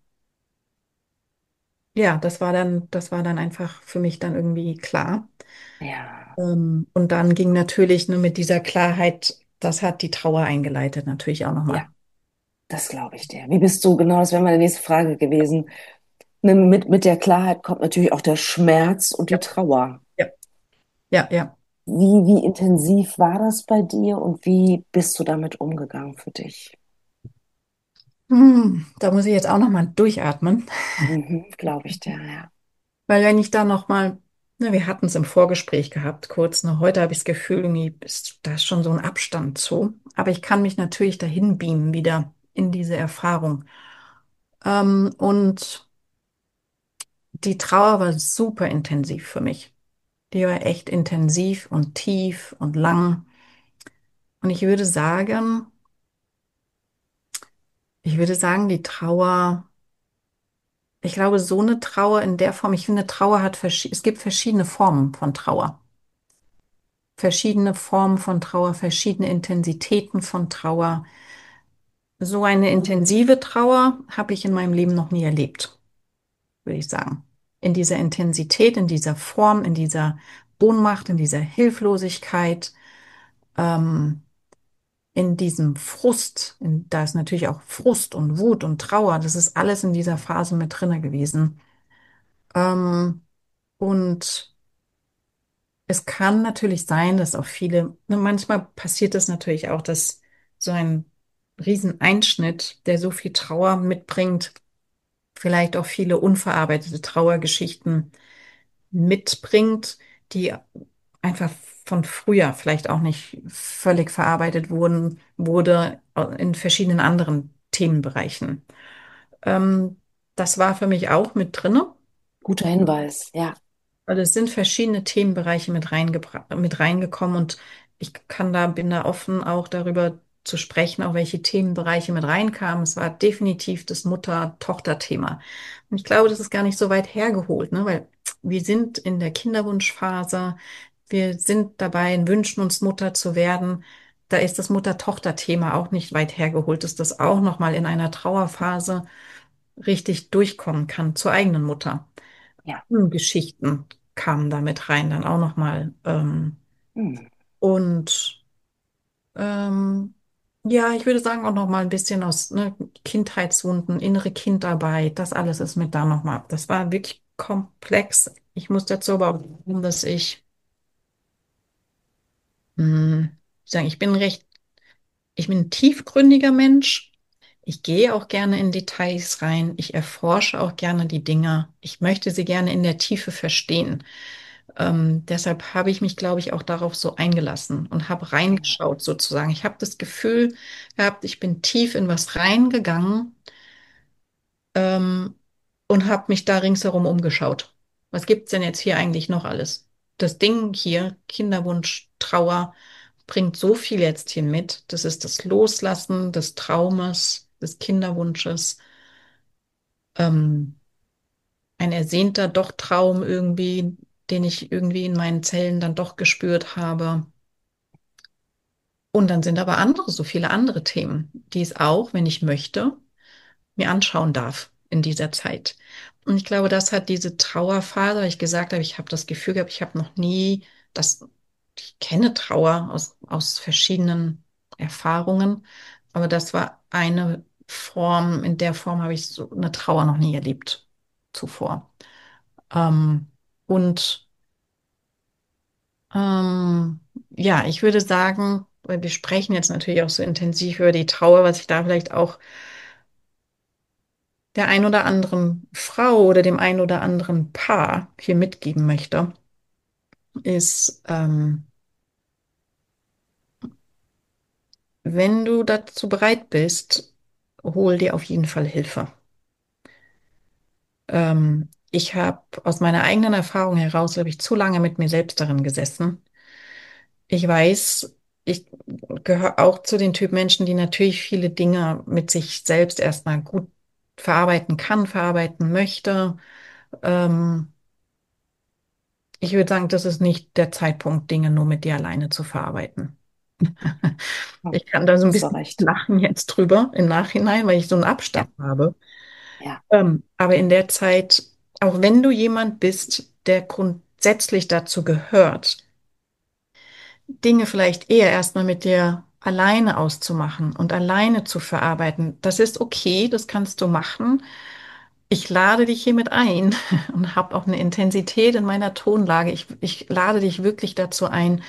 ja, das war dann, das war dann einfach für mich dann irgendwie klar. ja, Ähm, und dann ging natürlich, ne, mit dieser Klarheit, das hat die Trauer eingeleitet, natürlich auch ja, nochmal. das glaube ich dir. Wie bist du, genau, das wäre meine nächste Frage gewesen. Ne, Mit, mit der Klarheit kommt natürlich auch der Schmerz und Ja, die Trauer. ja, ja, ja. Wie, wie intensiv war das bei dir und wie bist du damit umgegangen für dich? Hm, da muss ich jetzt auch nochmal durchatmen, Mhm, glaube ich dir, ja. weil wenn ich da nochmal, ne, wir hatten es im Vorgespräch gehabt, kurz, ne, heute habe ich das Gefühl, irgendwie ist da ist schon so ein Abstand zu, aber ich kann mich natürlich dahin beamen wieder in diese Erfahrung. Ähm, und die Trauer war super intensiv für mich. Die war echt intensiv und tief und lang. Und ich würde sagen, ich würde sagen, die Trauer, ich glaube, so eine Trauer in der Form, ich finde, Trauer hat, verschi- es gibt verschiedene Formen von Trauer. Verschiedene Formen von Trauer, verschiedene Intensitäten von Trauer. So eine intensive Trauer habe ich in meinem Leben noch nie erlebt, würde ich sagen. In dieser Intensität, in dieser Form, in dieser Ohnmacht, in dieser Hilflosigkeit, ähm, in diesem Frust, in, da ist natürlich auch Frust und Wut und Trauer, das ist alles in dieser Phase mit drinne gewesen. Ähm, und es kann natürlich sein, dass auch viele, ne, manchmal passiert es natürlich auch, dass so ein Rieseneinschnitt, der so viel Trauer mitbringt, vielleicht auch viele unverarbeitete Trauergeschichten mitbringt, die einfach von früher vielleicht auch nicht völlig verarbeitet wurden, wurde in verschiedenen anderen Themenbereichen. Ähm, Das war für mich auch mit drinne. Guter Hinweis, ja, Also es sind verschiedene Themenbereiche mit reingebra mit reingekommen und ich kann da, bin da offen auch darüber zu sprechen, auch welche Themenbereiche mit reinkamen. Es war definitiv das Mutter-Tochter-Thema. Und ich glaube, das ist gar nicht so weit hergeholt, ne? Weil wir sind in der Kinderwunschphase, wir sind dabei, wünschen uns Mutter zu werden. Da ist das Mutter-Tochter-Thema auch nicht weit hergeholt, dass das auch nochmal in einer Trauerphase richtig durchkommen kann zur eigenen Mutter. ja. Hm, Geschichten kamen da mit rein, dann auch nochmal. Ähm, Hm. und ähm, ja, ich würde sagen auch nochmal ein bisschen aus, ne, Kindheitswunden, innere Kindarbeit, das alles ist mit da nochmal. Das war wirklich komplex. Ich muss dazu aber auch sagen, dass ich, hm, ich sagen, ich bin recht, ich bin ein tiefgründiger Mensch. Ich gehe auch gerne in Details rein. Ich erforsche auch gerne die Dinge. Ich möchte sie gerne in der Tiefe verstehen. Ähm, deshalb habe ich mich, glaube ich, auch darauf so eingelassen und habe Ja, reingeschaut sozusagen. Ich habe das Gefühl gehabt, ich bin tief in was reingegangen, ähm, und habe mich da ringsherum umgeschaut. Was gibt's denn jetzt hier eigentlich noch alles? Das Ding hier, Kinderwunsch, Trauer, bringt so viel jetzt hier mit. Das ist das Loslassen des Traumes, des Kinderwunsches, ähm, ein ersehnter doch Traum irgendwie, den ich irgendwie in meinen Zellen dann doch gespürt habe. Und dann sind aber andere, so viele andere Themen, die es auch, wenn ich möchte, mir anschauen darf in dieser Zeit. Und ich glaube, das hat diese Trauerphase, weil ich gesagt habe, ich habe das Gefühl gehabt, ich habe noch nie das, ich kenne Trauer aus, aus verschiedenen Erfahrungen, aber das war eine Form, in der Form habe ich so eine Trauer noch nie erlebt zuvor. Ähm, Und ähm, ja, ich würde sagen, weil wir sprechen jetzt natürlich auch so intensiv über die Trauer, was ich da vielleicht auch der ein oder anderen Frau oder dem ein oder anderen Paar hier mitgeben möchte, ist, ähm, wenn du dazu bereit bist, hol dir auf jeden Fall Hilfe. Ähm, ich habe aus meiner eigenen Erfahrung heraus, habe ich zu lange mit mir selbst darin gesessen. Ich weiß, ich gehöre auch zu den Typ Menschen, die natürlich viele Dinge mit sich selbst erstmal gut verarbeiten kann, verarbeiten möchte. Ähm, Ich würde sagen, das ist nicht der Zeitpunkt, Dinge nur mit dir alleine zu verarbeiten. Hm, Ich kann da so ein hast du bisschen recht. lachen jetzt drüber im Nachhinein, weil ich so einen Ja, Abstand habe. ja, Ähm, aber in der Zeit, auch wenn du jemand bist, der grundsätzlich dazu gehört, Dinge vielleicht eher erstmal mit dir alleine auszumachen und alleine zu verarbeiten, das ist okay, das kannst du machen. Ich lade dich hiermit ein und habe auch eine Intensität in meiner Tonlage. Ich, ich lade dich wirklich dazu ein,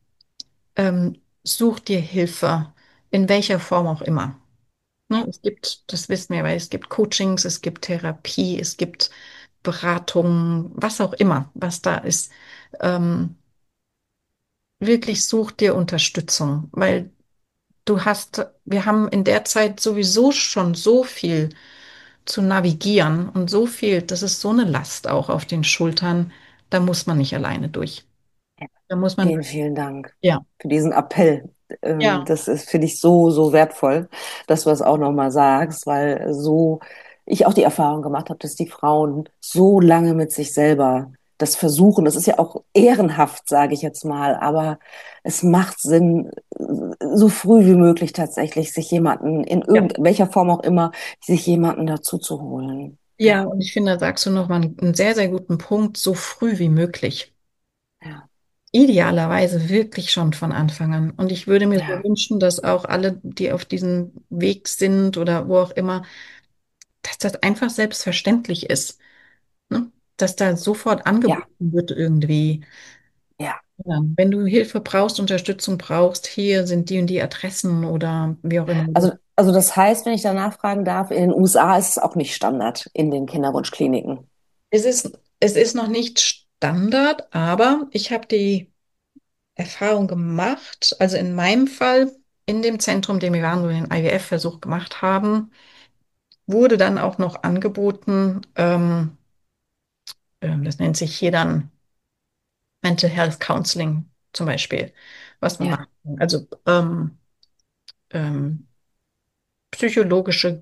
ähm, such dir Hilfe, in welcher Form auch immer. Ne? Es gibt, das wissen wir, weil es gibt Coachings, es gibt Therapie, es gibt Beratung, was auch immer, was da ist. Ähm, wirklich such dir Unterstützung, weil du hast, wir haben in der Zeit sowieso schon so viel zu navigieren und so viel, das ist so eine Last auch auf den Schultern, da muss man nicht alleine durch. ja. Da muss man, Vielen, vielen Dank ja, für diesen Appell. Ähm, ja, das ist, finde ich, so, so wertvoll, dass du das auch nochmal sagst, weil so ich auch die Erfahrung gemacht habe, dass die Frauen so lange mit sich selber das versuchen. Das ist ja auch ehrenhaft, sage ich jetzt mal, aber es macht Sinn, so früh wie möglich tatsächlich sich jemanden in ja. irgendwelcher Form auch immer, sich jemanden dazu zu holen. Ja, Ja, und ich finde, da sagst du nochmal einen, einen sehr, sehr guten Punkt, so früh wie möglich. ja, Idealerweise wirklich schon von Anfang an. Und ich würde mir so ja, wünschen, dass auch alle, die auf diesem Weg sind oder wo auch immer, dass das einfach selbstverständlich ist, ne? Dass da sofort ja. angeboten wird irgendwie. Ja. Ja, wenn du Hilfe brauchst, Unterstützung brauchst, hier sind die und die Adressen oder wie auch immer. Also, also das heißt, wenn ich danach fragen darf, in den U S A ist es auch nicht Standard in den Kinderwunschkliniken. Es ist, es ist noch nicht Standard, aber ich habe die Erfahrung gemacht, also in meinem Fall, in dem Zentrum, in dem wir waren, wo wir den I V F-Versuch gemacht haben, wurde dann auch noch angeboten, ähm, ähm, das nennt sich hier dann Mental Health Counseling zum Beispiel, was man Ja, macht. Also ähm, ähm, psychologische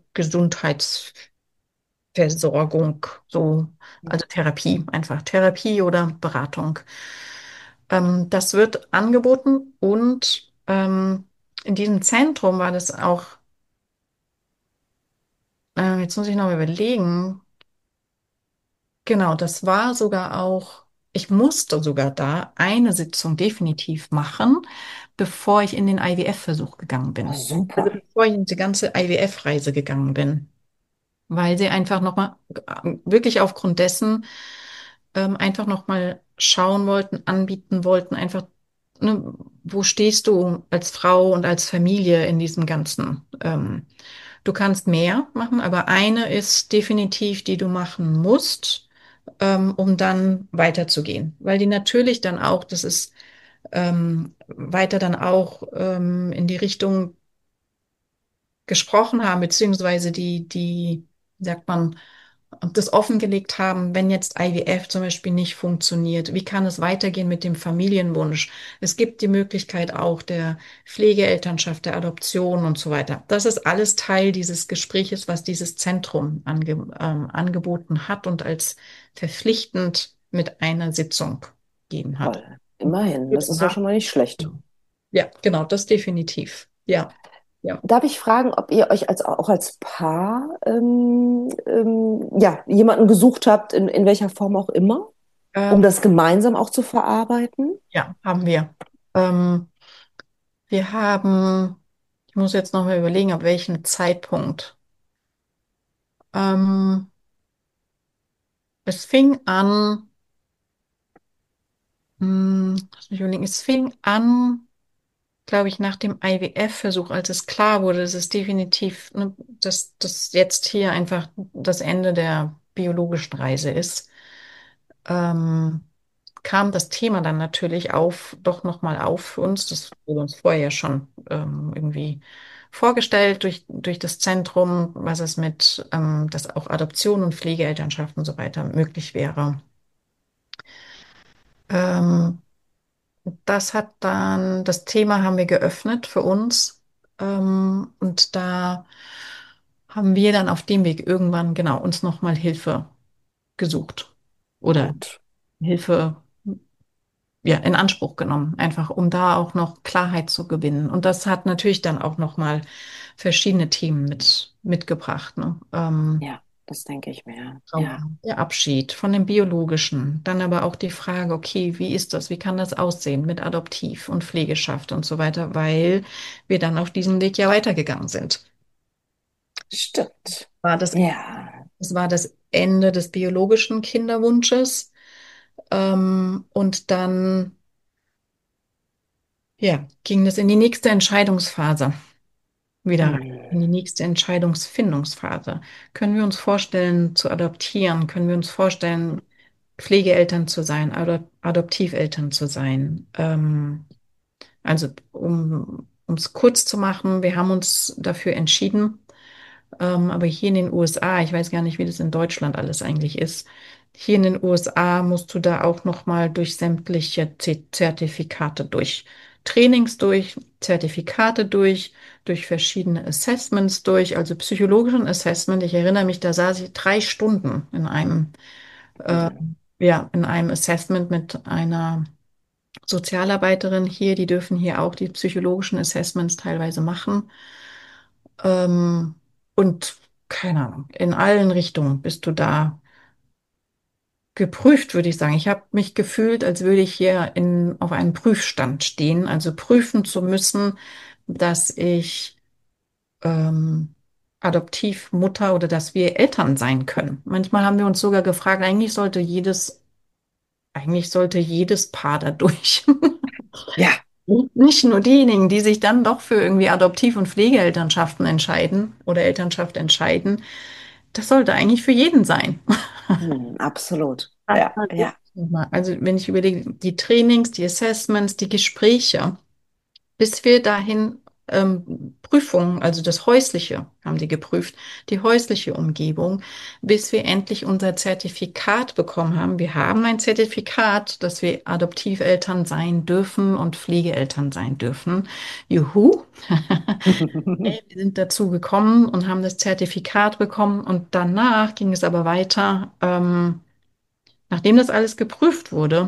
Gesundheitsversorgung, so, also Therapie, einfach Therapie oder Beratung. Ähm, das wird angeboten und ähm, in diesem Zentrum war das auch, äh, jetzt muss ich noch mal überlegen, genau, das war sogar auch, ich musste sogar da eine Sitzung definitiv machen, bevor ich in den I V F-Versuch gegangen oh, bin. Also super. bevor ich in die ganze I V F-Reise gegangen bin, weil sie einfach nochmal, wirklich aufgrund dessen, ähm, einfach nochmal schauen wollten, anbieten wollten, einfach, ne, wo stehst du als Frau und als Familie in diesem Ganzen? Ähm, du kannst mehr machen, aber eine ist definitiv, die du machen musst, ähm, um dann weiterzugehen. Weil die natürlich dann auch, das ist ähm, weiter dann auch ähm, in die Richtung gesprochen haben, beziehungsweise die, die, wie sagt man, das offengelegt haben, wenn jetzt I V F zum Beispiel nicht funktioniert, wie kann es weitergehen mit dem Familienwunsch? Es gibt die Möglichkeit auch der Pflegeelternschaft, der Adoption und so weiter. Das ist alles Teil dieses Gespräches, was dieses Zentrum ange, ähm, angeboten hat und als verpflichtend mit einer Sitzung gegeben hat. Toll. Immerhin, Für das ist ja danach. schon mal nicht schlecht. Ja, genau, das definitiv. Ja, ja. Darf ich fragen, ob ihr euch als, auch als Paar ähm, ähm, ja, jemanden gesucht habt, in, in welcher Form auch immer, um Ähm, das gemeinsam auch zu verarbeiten? ja, haben wir. Ähm, Wir haben, ich muss jetzt noch mal überlegen, ab welchem Zeitpunkt. Ähm, Es fing an, Hm, lass mich überlegen. Es fing an, glaube ich, nach dem I V F-Versuch, als es klar wurde, dass es definitiv, ne, dass das jetzt hier einfach das Ende der biologischen Reise ist, ähm, kam das Thema dann natürlich auf, doch nochmal auf für uns. Das wurde uns vorher schon ähm, irgendwie vorgestellt durch, durch das Zentrum, was es mit, ähm, dass auch Adoption und Pflegeelternschaft und so weiter möglich wäre. Ähm, Das hat dann, das Thema haben wir geöffnet für uns. Ähm, und da haben wir dann auf dem Weg irgendwann, genau, uns nochmal Hilfe gesucht oder Gut. Hilfe, ja, in Anspruch genommen, einfach um da auch noch Klarheit zu gewinnen. Und das hat natürlich dann auch nochmal verschiedene Themen mit, mitgebracht, ne? Ähm, Ja, das denke ich mir. Auch Ja, der Abschied von dem Biologischen, dann aber auch die Frage, okay, wie ist das, wie kann das aussehen mit Adoptiv und Pflegeschaft und so weiter, weil wir dann auf diesem Weg ja weitergegangen sind. stimmt. War das, Ja. es war das Ende des biologischen Kinderwunsches, ähm, und dann, ja, ging es in die nächste Entscheidungsphase wieder rein, in die Hm. nächste Entscheidungsfindungsphase. Können wir uns vorstellen, zu adoptieren? Können wir uns vorstellen, Pflegeeltern zu sein, Adop Adoptiveltern zu sein? Ähm, also, um es kurz zu machen, wir haben uns dafür entschieden, ähm, aber hier in den U S A, ich weiß gar nicht, wie das in Deutschland alles eigentlich ist. Hier in den U S A musst du da auch noch mal durch sämtliche Z Zertifikate durch, Trainings durch, Zertifikate durch, durch verschiedene Assessments durch, also psychologischen Assessment. Ich erinnere mich, da saß ich drei Stunden in einem, äh, Hm. ja, in einem Assessment mit einer Sozialarbeiterin hier. Die dürfen hier auch die psychologischen Assessments teilweise machen. Ähm, und keine Ahnung, in allen Richtungen bist du da geprüft, würde ich sagen. Ich habe mich gefühlt, als würde ich hier in, auf einem Prüfstand stehen, also prüfen zu müssen, dass ich ähm, Adoptivmutter oder dass wir Eltern sein können. Manchmal haben wir uns sogar gefragt, eigentlich sollte jedes, eigentlich sollte jedes Paar da durch. Ja. Nicht nur diejenigen, die sich dann doch für irgendwie Adoptiv- und Pflegeelternschaften entscheiden oder Elternschaft entscheiden. Das sollte eigentlich für jeden sein. Hm. Absolut. Das Ja, war ja. wirklich nochmal. Also wenn ich überlege, die Trainings, die Assessments, die Gespräche, bis wir dahin ähm, Prüfungen, also das Häusliche haben die geprüft, die häusliche Umgebung, bis wir endlich unser Zertifikat bekommen haben. Wir haben ein Zertifikat, dass wir Adoptiveltern sein dürfen und Pflegeeltern sein dürfen. Juhu! Wir sind dazu gekommen und haben das Zertifikat bekommen und danach ging es aber weiter. Ähm, nachdem das alles geprüft wurde,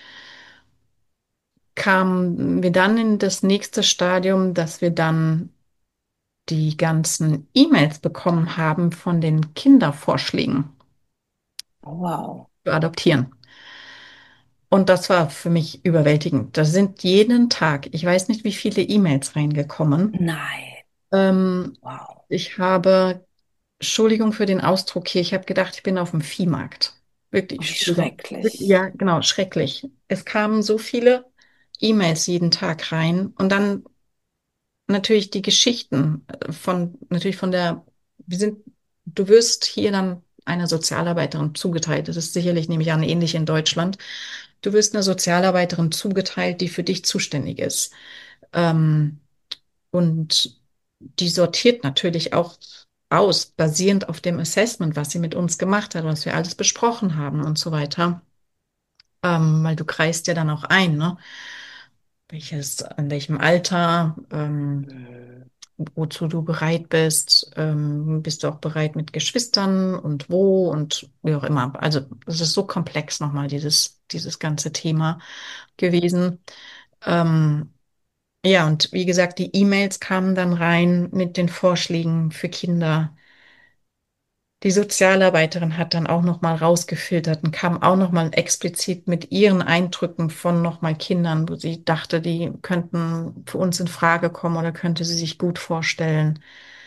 kamen wir dann in das nächste Stadium, dass wir dann die ganzen E-Mails bekommen haben von den Kindervorschlägen Wow. für Adoptieren. Und das war für mich überwältigend. Da sind jeden Tag, ich weiß nicht, wie viele E-Mails reingekommen. Nein. Ähm, Wow. ich habe, Entschuldigung für den Ausdruck hier, ich habe gedacht, ich bin auf dem Viehmarkt. Wirklich, Wie Entschuldigung. schrecklich. Ja, genau, schrecklich. Es kamen so viele E-Mails jeden Tag rein und dann natürlich die Geschichten äh, von, natürlich von der, wir sind, du wirst hier dann einer Sozialarbeiterin zugeteilt. Das ist sicherlich, nehme ich an, ähnlich in Deutschland. Du wirst einer Sozialarbeiterin zugeteilt, die für dich zuständig ist. Ähm, und die sortiert natürlich auch aus, basierend auf dem Assessment, was sie mit uns gemacht hat, was wir alles besprochen haben und so weiter. Ähm, weil du kreist ja dann auch ein, ne? Welches, in welchem Alter, ähm, Hm. wozu du bereit bist. Ähm, bist du auch bereit mit Geschwistern und wo und wie auch immer. Also es ist so komplex nochmal, dieses, dieses ganze Thema gewesen. Ähm, ja, und wie gesagt, die E-Mails kamen dann rein mit den Vorschlägen für Kinder. Die Sozialarbeiterin hat dann auch nochmal rausgefiltert und kam auch nochmal explizit mit ihren Eindrücken von nochmal Kindern, wo sie dachte, die könnten für uns in Frage kommen oder könnte sie sich gut vorstellen.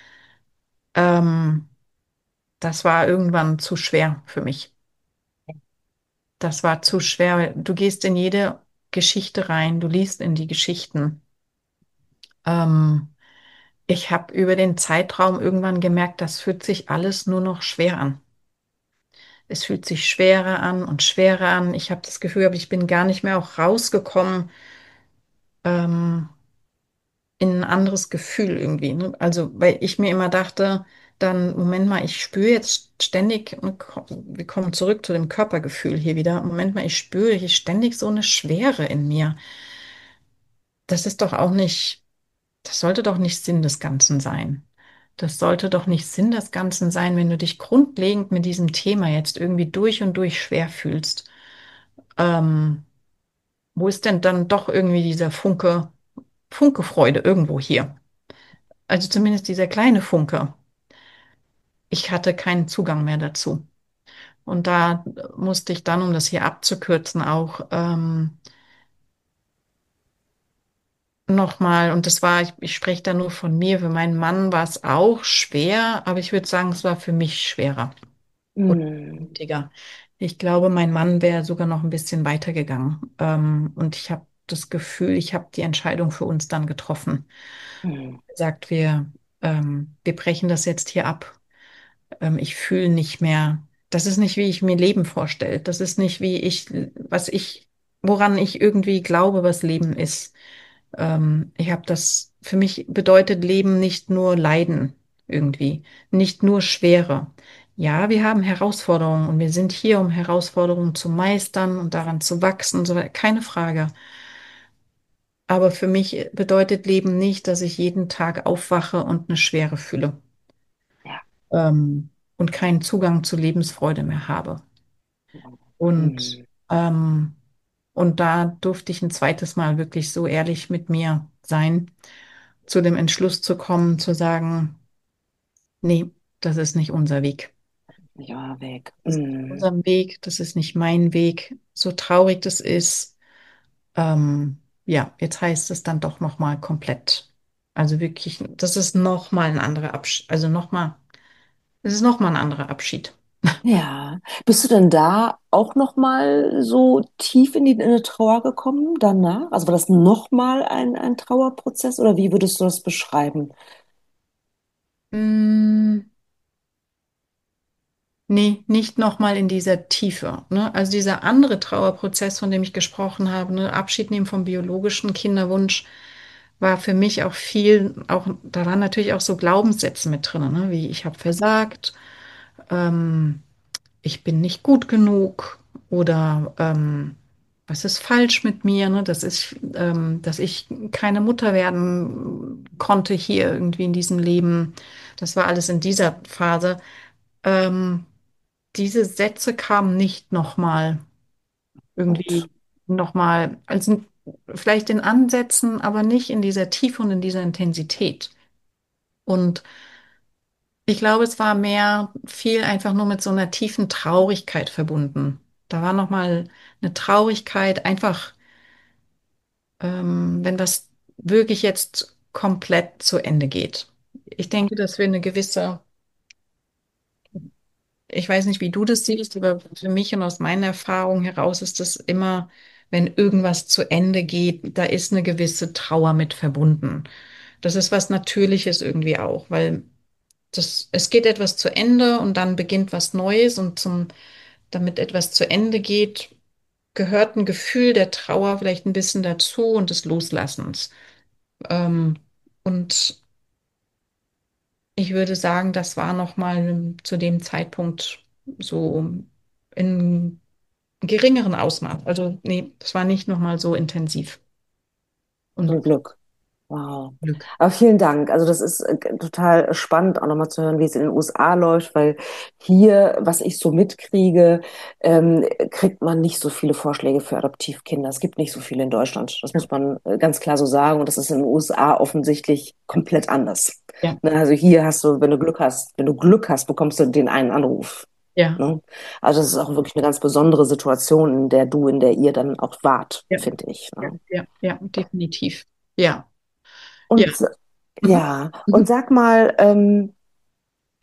Ähm, Das war irgendwann zu schwer für mich. Das war zu schwer. Du gehst in jede Geschichte rein, du liest in die Geschichten. Ähm, Ich habe über den Zeitraum irgendwann gemerkt, das fühlt sich alles nur noch schwer an. Es fühlt sich schwerer an und schwerer an. Ich habe das Gefühl, aber ich bin gar nicht mehr auch rausgekommen, ähm, in ein anderes Gefühl irgendwie. Ne? Also, weil ich mir immer dachte, dann, Moment mal, ich spüre jetzt ständig, ne, ko- wir kommen zurück zu dem Körpergefühl hier wieder. Moment mal, ich spüre hier ständig so eine Schwere in mir. Das ist doch auch nicht, das sollte doch nicht Sinn des Ganzen sein. Das sollte doch nicht Sinn des Ganzen sein, wenn du dich grundlegend mit diesem Thema jetzt irgendwie durch und durch schwer fühlst. Ähm, Wo ist denn dann doch irgendwie dieser Funke, Funke Freude irgendwo hier? Also zumindest dieser kleine Funke. Ich hatte keinen Zugang mehr dazu. Und da musste ich dann, um das hier abzukürzen, auch ähm, nochmal, und das war, ich, ich spreche da nur von mir, für meinen Mann war es auch schwer, aber ich würde sagen, es war für mich schwerer und Mhm. mutiger. Ich glaube, mein Mann wäre sogar noch ein bisschen weitergegangen. Ähm, und ich habe das Gefühl, ich habe die Entscheidung für uns dann getroffen. Mhm. Sagt, wir, ähm, wir brechen das jetzt hier ab. Ähm, ich fühle nicht mehr. Das ist nicht, wie ich mir Leben vorstelle. Das ist nicht, wie ich, was ich, woran ich irgendwie glaube, was Leben ist. Ähm, ich habe das, für mich bedeutet Leben nicht nur Leiden irgendwie, nicht nur Schwere. Ja, wir haben Herausforderungen und wir sind hier, um Herausforderungen zu meistern und daran zu wachsen und so weiter. Keine Frage. Aber für mich bedeutet Leben nicht, dass ich jeden Tag aufwache und eine Schwere fühle, Ja. ähm, und keinen Zugang zu Lebensfreude mehr habe. Und, Mhm. ähm, und da durfte ich ein zweites Mal wirklich so ehrlich mit mir sein, zu dem Entschluss zu kommen, zu sagen, nee, das ist nicht unser Weg. Ja, weg. Das ist nicht Mhm. unser Weg, das ist nicht mein Weg. So traurig das ist, ähm, ja, jetzt heißt es dann doch noch mal komplett. Also wirklich, das ist noch mal ein anderer Abschied, also noch mal, es ist noch mal ein anderer Abschied. Ja. Bist du denn da auch noch mal so tief in die in eine Trauer gekommen danach? Also war das noch mal ein, ein Trauerprozess oder wie würdest du das beschreiben? Mm, nee, nicht nochmal in dieser Tiefe. Ne? Also dieser andere Trauerprozess, von dem ich gesprochen habe, ne? Abschied nehmen vom biologischen Kinderwunsch, war für mich auch viel, auch, da waren natürlich auch so Glaubenssätze mit drin, ne? Wie ich habe versagt, ähm, ich bin nicht gut genug oder ähm, was ist falsch mit mir, ne? Das ist, ähm, dass ich keine Mutter werden konnte hier irgendwie in diesem Leben. Das war alles in dieser Phase. Ähm, Diese Sätze kamen nicht nochmal Gut. irgendwie nochmal, also vielleicht in Ansätzen, aber nicht in dieser Tiefe und in dieser Intensität. Und ich glaube, es war mehr viel einfach nur mit so einer tiefen Traurigkeit verbunden. Da war nochmal eine Traurigkeit, einfach, ähm, wenn das wirklich jetzt komplett zu Ende geht. Ich denke, dass wir eine gewisse, ich weiß nicht, wie du das siehst, aber für mich und aus meiner Erfahrung heraus ist das immer, wenn irgendwas zu Ende geht, da ist eine gewisse Trauer mit verbunden. Das ist was Natürliches irgendwie auch, weil das, es geht etwas zu Ende und dann beginnt was Neues und zum, damit etwas zu Ende geht, gehört ein Gefühl der Trauer vielleicht ein bisschen dazu und des Loslassens. Ähm, und ich würde sagen, das war noch mal zu dem Zeitpunkt so in geringeren Ausmaß. Also nee, das war nicht nochmal so intensiv. Und Zum Glück. Wow. Glück. Aber vielen Dank. Also das ist äh, total spannend, auch nochmal zu hören, wie es in den U S A läuft, weil hier, was ich so mitkriege, ähm, kriegt man nicht so viele Vorschläge für Adoptivkinder. Es gibt nicht so viele in Deutschland. Das muss man äh, ganz klar so sagen. Und das ist in den U S A offensichtlich komplett anders. Ja, Ne, also hier hast du, wenn du Glück hast, wenn du Glück hast, bekommst du den einen Anruf. ja, Ne? Also das ist auch wirklich eine ganz besondere Situation, in der du, in der ihr dann auch wart, ja, finde ich. ja, Ne? ja, ja, definitiv. Ja, ja. Und Mhm. ja, und Mhm. sag mal, ähm,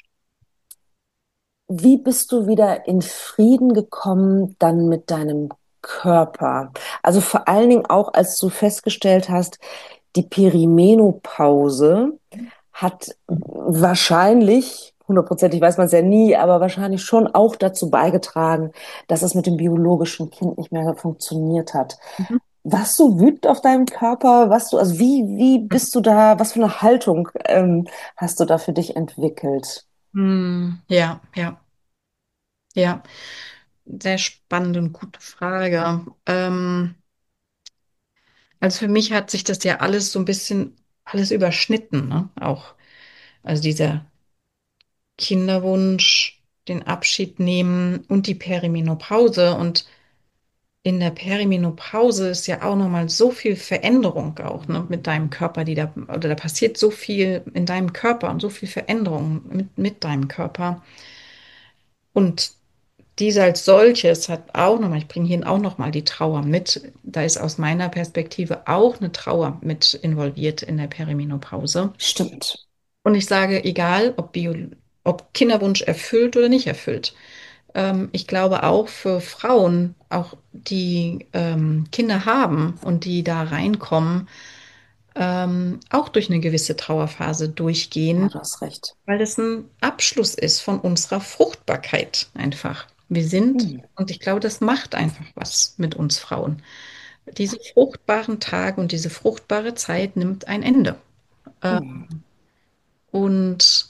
wie bist du wieder in Frieden gekommen dann mit deinem Körper. Also vor allen Dingen auch, als du festgestellt hast, die Perimenopause hat wahrscheinlich, hundertprozentig weiß man es ja nie, aber wahrscheinlich schon auch dazu beigetragen, dass es mit dem biologischen Kind nicht mehr funktioniert hat. Mhm. Warst du wütend auf deinen Körper? Warst du, also wie, wie bist du da, was für eine Haltung ähm, hast du da für dich entwickelt? Hm, ja, ja, ja. Sehr spannende und gute Frage. Ähm, also für mich hat sich das ja alles so ein bisschen alles überschnitten, ne? Auch. Also dieser Kinderwunsch, den Abschied nehmen und die Perimenopause. Und in der Perimenopause ist ja auch nochmal so viel Veränderung auch, ne, mit deinem Körper, die da, oder da passiert so viel in deinem Körper und so viel Veränderung mit, mit deinem Körper. Und diese als solches hat auch nochmal, ich bringe hier auch nochmal die Trauer mit. Da ist aus meiner Perspektive auch eine Trauer mit involviert in der Perimenopause. Stimmt. Und ich sage, egal, ob Bio, ob Kinderwunsch erfüllt oder nicht erfüllt. Ähm, ich glaube auch für Frauen, auch die ähm, Kinder haben und die da reinkommen, ähm, auch durch eine gewisse Trauerphase Ja, durchgehen, du hast recht. weil es ein Abschluss ist von unserer Fruchtbarkeit einfach. Wir sind, Hm. und ich glaube, das macht einfach was mit uns Frauen. Diese fruchtbaren Tage und diese fruchtbare Zeit nimmt ein Ende. Äh, Hm. und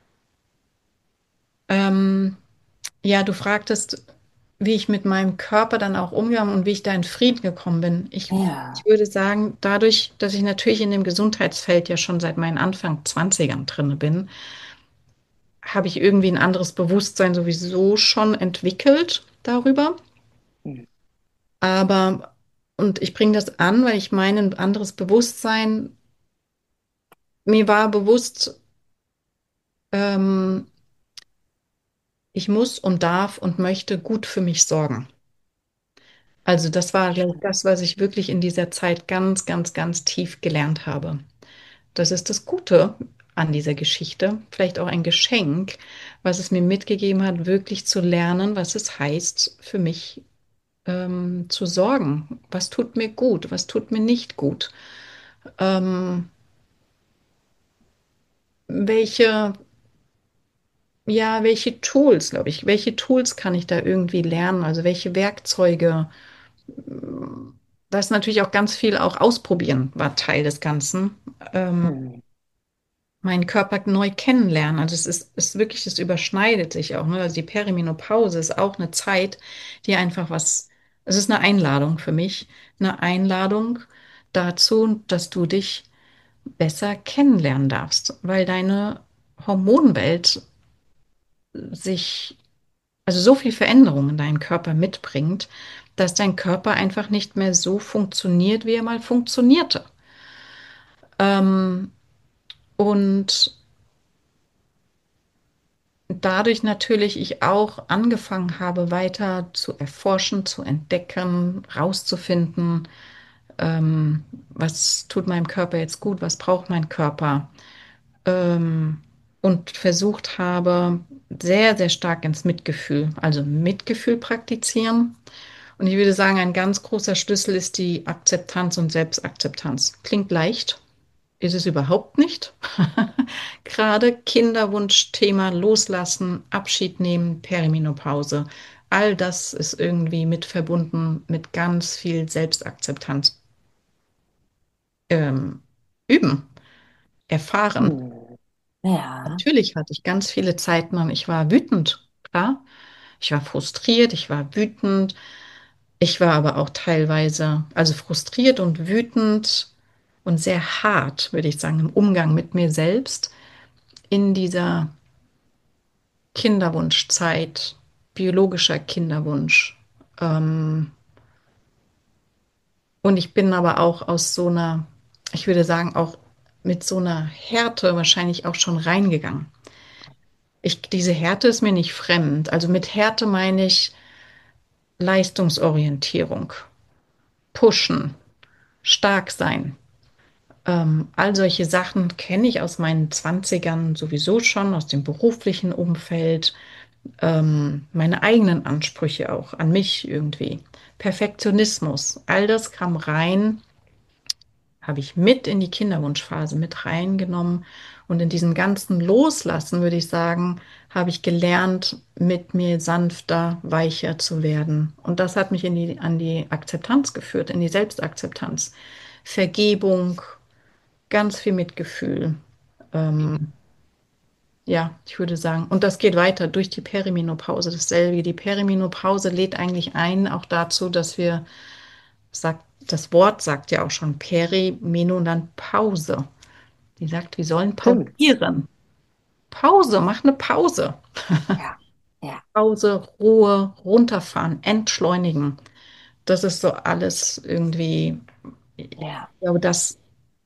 ähm, ja, du fragtest, wie ich mit meinem Körper dann auch umgegangen und wie ich da in Frieden gekommen bin. Ich, ich Ja. würde sagen, dadurch, dass ich natürlich in dem Gesundheitsfeld ja schon seit meinen Anfang Zwanzigern drin bin, habe ich irgendwie ein anderes Bewusstsein sowieso schon entwickelt darüber. Hm. Aber, und ich bringe das an, weil ich meine, ein anderes Bewusstsein, mir war bewusst, ähm, ich muss und darf und möchte gut für mich sorgen. Also das war, glaube ich, das, was ich wirklich in dieser Zeit ganz, ganz, ganz tief gelernt habe. Das ist das Gute an dieser Geschichte, vielleicht auch ein Geschenk, was es mir mitgegeben hat, wirklich zu lernen, was es heißt, für mich ähm, zu sorgen. Was tut mir gut, was tut mir nicht gut? Ähm, welche, ja, welche Tools, glaube ich, welche Tools kann ich da irgendwie lernen? Also welche Werkzeuge? Das natürlich auch ganz viel auch ausprobieren war Teil des Ganzen. Ähm, Hm. meinen Körper neu kennenlernen. Also es ist, ist wirklich, es überschneidet sich auch. Ne? Also die Perimenopause ist auch eine Zeit, die einfach was, es ist eine Einladung für mich, eine Einladung dazu, dass du dich besser kennenlernen darfst, weil deine Hormonwelt sich, also so viel Veränderung in deinen Körper mitbringt, dass dein Körper einfach nicht mehr so funktioniert, wie er mal funktionierte. Ähm, und dadurch natürlich ich auch angefangen habe, weiter zu erforschen, zu entdecken, rauszufinden, ähm, was tut meinem Körper jetzt gut, was braucht mein Körper, ähm, und versucht habe, sehr, sehr stark ins Mitgefühl, also Mitgefühl praktizieren. Und ich würde sagen, ein ganz großer Schlüssel ist die Akzeptanz und Selbstakzeptanz. Klingt leicht, ist es überhaupt nicht. Gerade Kinderwunschthema loslassen, Abschied nehmen, Perimenopause. All das ist irgendwie mit verbunden mit ganz viel Selbstakzeptanz. Ähm, üben, erfahren. Hm. Ja. Natürlich hatte ich ganz viele Zeiten und ich war wütend, klar. Ich war frustriert, ich war wütend. Ich war aber auch teilweise, also frustriert und wütend und sehr hart, würde ich sagen, im Umgang mit mir selbst in dieser Kinderwunschzeit, biologischer Kinderwunsch. Ähm, und ich bin aber auch aus so einer, ich würde sagen, auch mit so einer Härte wahrscheinlich auch schon reingegangen. Ich, diese Härte ist mir nicht fremd. Also mit Härte meine ich Leistungsorientierung, pushen, stark sein. Ähm, all solche Sachen kenne ich aus meinen Zwanzigern sowieso schon, aus dem beruflichen Umfeld. ähm, meine eigenen Ansprüche auch an mich irgendwie, Perfektionismus, all das kam rein, habe ich mit in die Kinderwunschphase mit reingenommen. Und in diesem ganzen Loslassen, würde ich sagen, habe ich gelernt, mit mir sanfter, weicher zu werden. Und das hat mich in die, an die Akzeptanz geführt, in die Selbstakzeptanz. Vergebung, ganz viel Mitgefühl. Ähm, ja, ich würde sagen, und das geht weiter durch die Perimenopause, dasselbe. Die Perimenopause lädt eigentlich ein, auch dazu, dass wir, sagt, das Wort sagt ja auch schon Perimenopause. Die sagt, wir sollen Stimmt. pausieren. Pause, mach eine Pause. Ja, ja, Pause, Ruhe, runterfahren, entschleunigen. Das ist so alles irgendwie, ich ja. glaube, das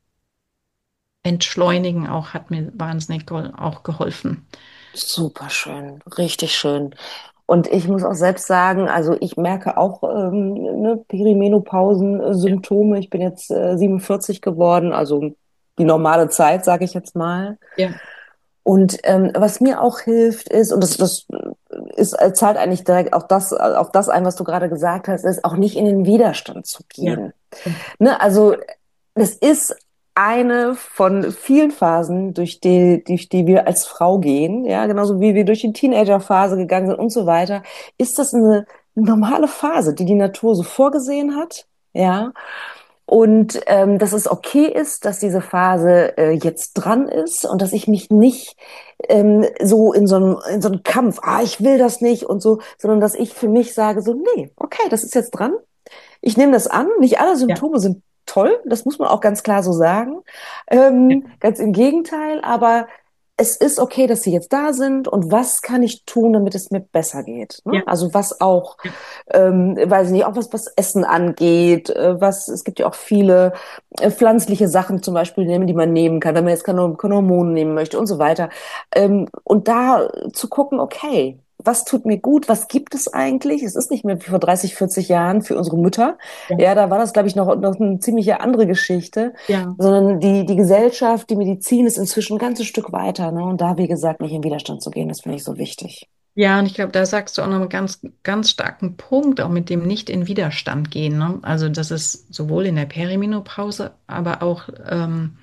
Entschleunigen auch hat mir wahnsinnig gehol- auch geholfen. Super schön, richtig schön. Und ich muss auch selbst sagen, also ich merke auch ähm, ne, Perimenopausen-Symptome. Ich bin jetzt äh, siebenundvierzig geworden, also die normale Zeit, sage ich jetzt mal. Ja, Und ähm, was mir auch hilft, ist, und das, das ist, äh, zahlt eigentlich direkt auch das, auf das ein, was du gerade gesagt hast, ist auch nicht in den Widerstand zu ja, gehen. Ne, also es ist eine von vielen Phasen, durch die, durch die wir als Frau gehen, ja, genauso wie wir durch die Teenagerphase gegangen sind und so weiter, ist das eine normale Phase, die die Natur so vorgesehen hat, ja, und ähm, dass es okay ist, dass diese Phase äh, jetzt dran ist und dass ich mich nicht ähm, so in so einem in so einem Kampf, ah, ich will das nicht und so, sondern dass ich für mich sage so, nee, okay, das ist jetzt dran. Ich nehme das an. Nicht alle ja, Symptome sind toll, das muss man auch ganz klar so sagen. ja, Ähm, ganz im Gegenteil, aber es ist okay, dass sie jetzt da sind. Und was kann ich tun, damit es mir besser geht? Ne? ja, Also was auch, ja, ähm, weiß ich nicht, auch was, was Essen angeht, äh, was, es gibt ja auch viele äh, pflanzliche Sachen zum Beispiel, nehmen, die man nehmen kann, wenn man jetzt keine, keine Hormone nehmen möchte und so weiter. Ähm, und da zu gucken, okay, was tut mir gut, was gibt es eigentlich? Es ist nicht mehr wie vor dreißig, vierzig Jahren für unsere Mütter. ja, Ja, da war das, glaube ich, noch, noch eine ziemlich andere Geschichte, ja. sondern die, die Gesellschaft, die Medizin ist inzwischen ein ganzes Stück weiter. Ne? Und da, wie gesagt, nicht in Widerstand zu gehen, das finde ich so wichtig. Ja, und ich glaube, da sagst du auch noch einen ganz, ganz starken Punkt, auch mit dem nicht in Widerstand gehen. Ne? Also das ist sowohl in der Perimenopause, aber auch ähm,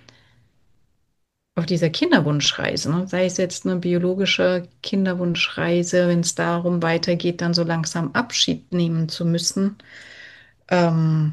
auf dieser Kinderwunschreise, ne? Sei es jetzt eine biologische Kinderwunschreise, wenn es darum weitergeht, dann so langsam Abschied nehmen zu müssen, ähm,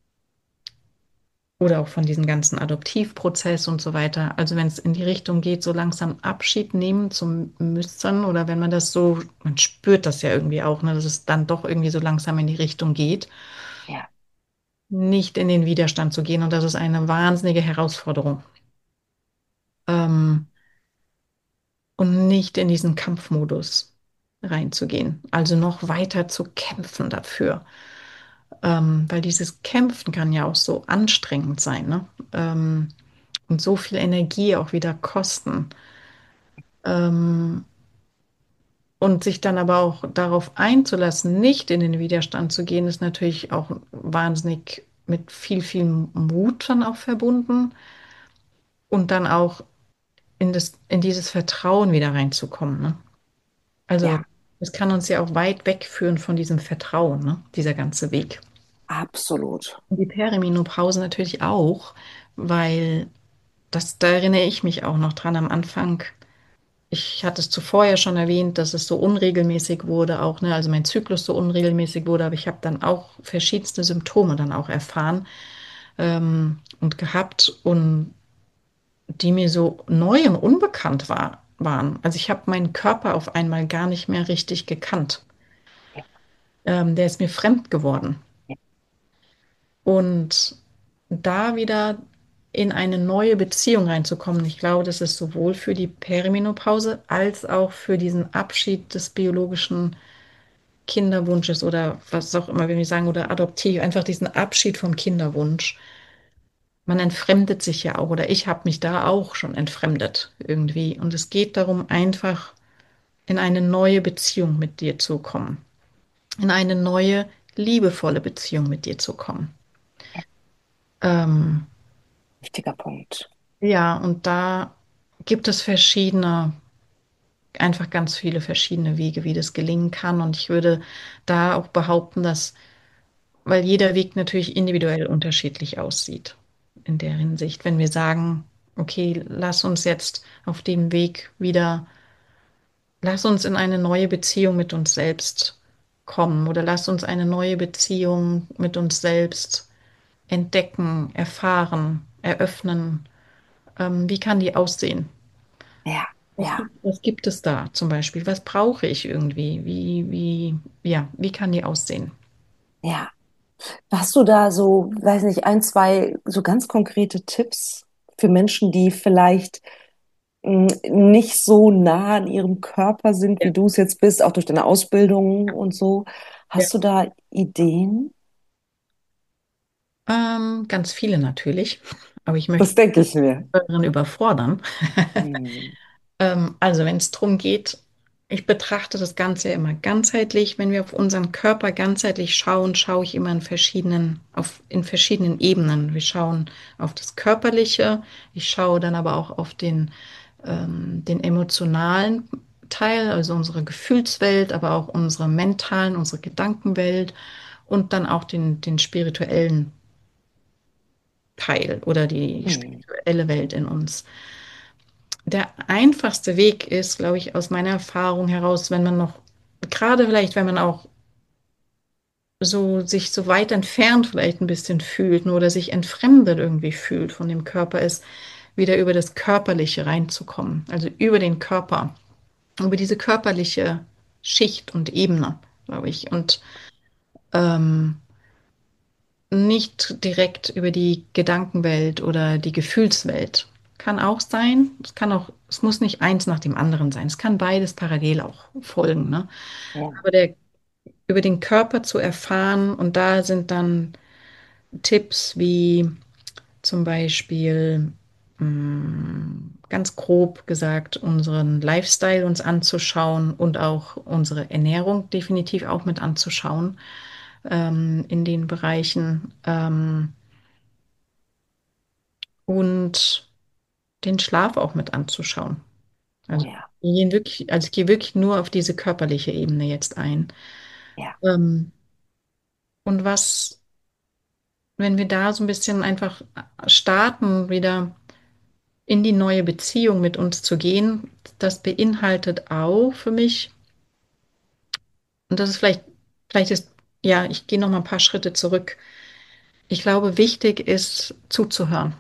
oder auch von diesem ganzen Adoptivprozess und so weiter. Also wenn es in die Richtung geht, so langsam Abschied nehmen zu müssen, oder wenn man das so, man spürt das ja irgendwie auch, ne, dass es dann doch irgendwie so langsam in die Richtung geht, Ja, nicht in den Widerstand zu gehen. Und das ist eine wahnsinnige Herausforderung. Ähm, und nicht in diesen Kampfmodus reinzugehen. Also noch weiter zu kämpfen dafür. Ähm, weil dieses Kämpfen kann ja auch so anstrengend sein, ne? Ähm, und so viel Energie auch wieder kosten. Ähm, und sich dann aber auch darauf einzulassen, nicht in den Widerstand zu gehen, ist natürlich auch wahnsinnig mit viel, viel Mut dann auch verbunden und dann auch in das, in dieses Vertrauen wieder reinzukommen, ne? Also, ja, es kann uns ja auch weit wegführen von diesem Vertrauen, ne? Dieser ganze Weg. absolut. Und die Perimenopause natürlich auch, weil das, da erinnere ich mich auch noch dran am Anfang. Ich hatte es zuvor ja schon erwähnt, dass es so unregelmäßig wurde, auch, ne? Also mein Zyklus so unregelmäßig wurde, aber ich habe dann auch verschiedenste Symptome dann auch erfahren ähm, und gehabt und die mir so neu und unbekannt war, waren. Also ich habe meinen Körper auf einmal gar nicht mehr richtig gekannt. Ja, Ähm, der ist mir fremd geworden. ja, Und da wieder in eine neue Beziehung reinzukommen, ich glaube, das ist sowohl für die Perimenopause als auch für diesen Abschied des biologischen Kinderwunsches oder was auch immer, wenn wir sagen, oder adoptiv, einfach diesen Abschied vom Kinderwunsch. Man entfremdet sich ja auch, oder ich habe mich da auch schon entfremdet irgendwie. Und es geht darum, einfach in eine neue Beziehung mit dir zu kommen, in eine neue, liebevolle Beziehung mit dir zu kommen. Ähm, wichtiger Punkt. ja, und da gibt es verschiedene. einfach ganz viele verschiedene Wege, wie das gelingen kann. Und ich würde da auch behaupten, dass, weil jeder Weg natürlich individuell unterschiedlich aussieht, in der Hinsicht, wenn wir sagen, okay, lass uns jetzt auf dem Weg wieder, lass uns in eine neue Beziehung mit uns selbst kommen oder lass uns eine neue Beziehung mit uns selbst entdecken, erfahren, eröffnen. Ähm, wie kann die aussehen? Ja, Was ja, gibt, was gibt es da zum Beispiel? Was brauche ich irgendwie? Wie, wie, ja, wie kann die aussehen? ja. Hast du da so, weiß nicht, ein, zwei so ganz konkrete Tipps für Menschen, die vielleicht mh, nicht so nah an ihrem Körper sind, Ja, wie du es jetzt bist, auch durch deine Ausbildung und so? ja. Hast du da Ideen? Ähm, ganz viele natürlich, aber ich möchte Das denke ich mir. darin überfordern. Hm. Ähm, also wenn es darum geht, ich betrachte das Ganze ja immer ganzheitlich. Wenn wir auf unseren Körper ganzheitlich schauen, schaue ich immer in verschiedenen, auf, in verschiedenen Ebenen. Wir schauen auf das Körperliche, ich schaue dann aber auch auf den, ähm, den emotionalen Teil, also unsere Gefühlswelt, aber auch unsere mentalen, unsere Gedankenwelt und dann auch den, den spirituellen Teil oder die Hm. spirituelle Welt in uns. Der einfachste Weg ist, glaube ich, aus meiner Erfahrung heraus, wenn man noch, gerade vielleicht, wenn man auch so sich so weit entfernt vielleicht ein bisschen fühlt oder sich entfremdet irgendwie fühlt von dem Körper, ist, wieder über das Körperliche reinzukommen. Also über den Körper, über diese körperliche Schicht und Ebene, glaube ich. Und ähm, nicht direkt über die Gedankenwelt oder die Gefühlswelt. Kann auch sein. Es kann auch, es muss nicht eins nach dem anderen sein. Es kann beides parallel auch folgen, ne? Ja, Aber der, über den Körper zu erfahren und da sind dann Tipps wie zum Beispiel mh, ganz grob gesagt unseren Lifestyle uns anzuschauen und auch unsere Ernährung definitiv auch mit anzuschauen ähm, in den Bereichen. Ähm, und den Schlaf auch mit anzuschauen. oh Also ja, wir gehen wirklich, also ich gehe wirklich nur auf diese körperliche Ebene jetzt ein. ja, Ähm, und was, wenn wir da so ein bisschen einfach starten, wieder in die neue Beziehung mit uns zu gehen, das beinhaltet auch für mich, und das ist vielleicht, vielleicht ist, ja, ich gehe noch mal ein paar Schritte zurück. Ich glaube, wichtig ist zuzuhören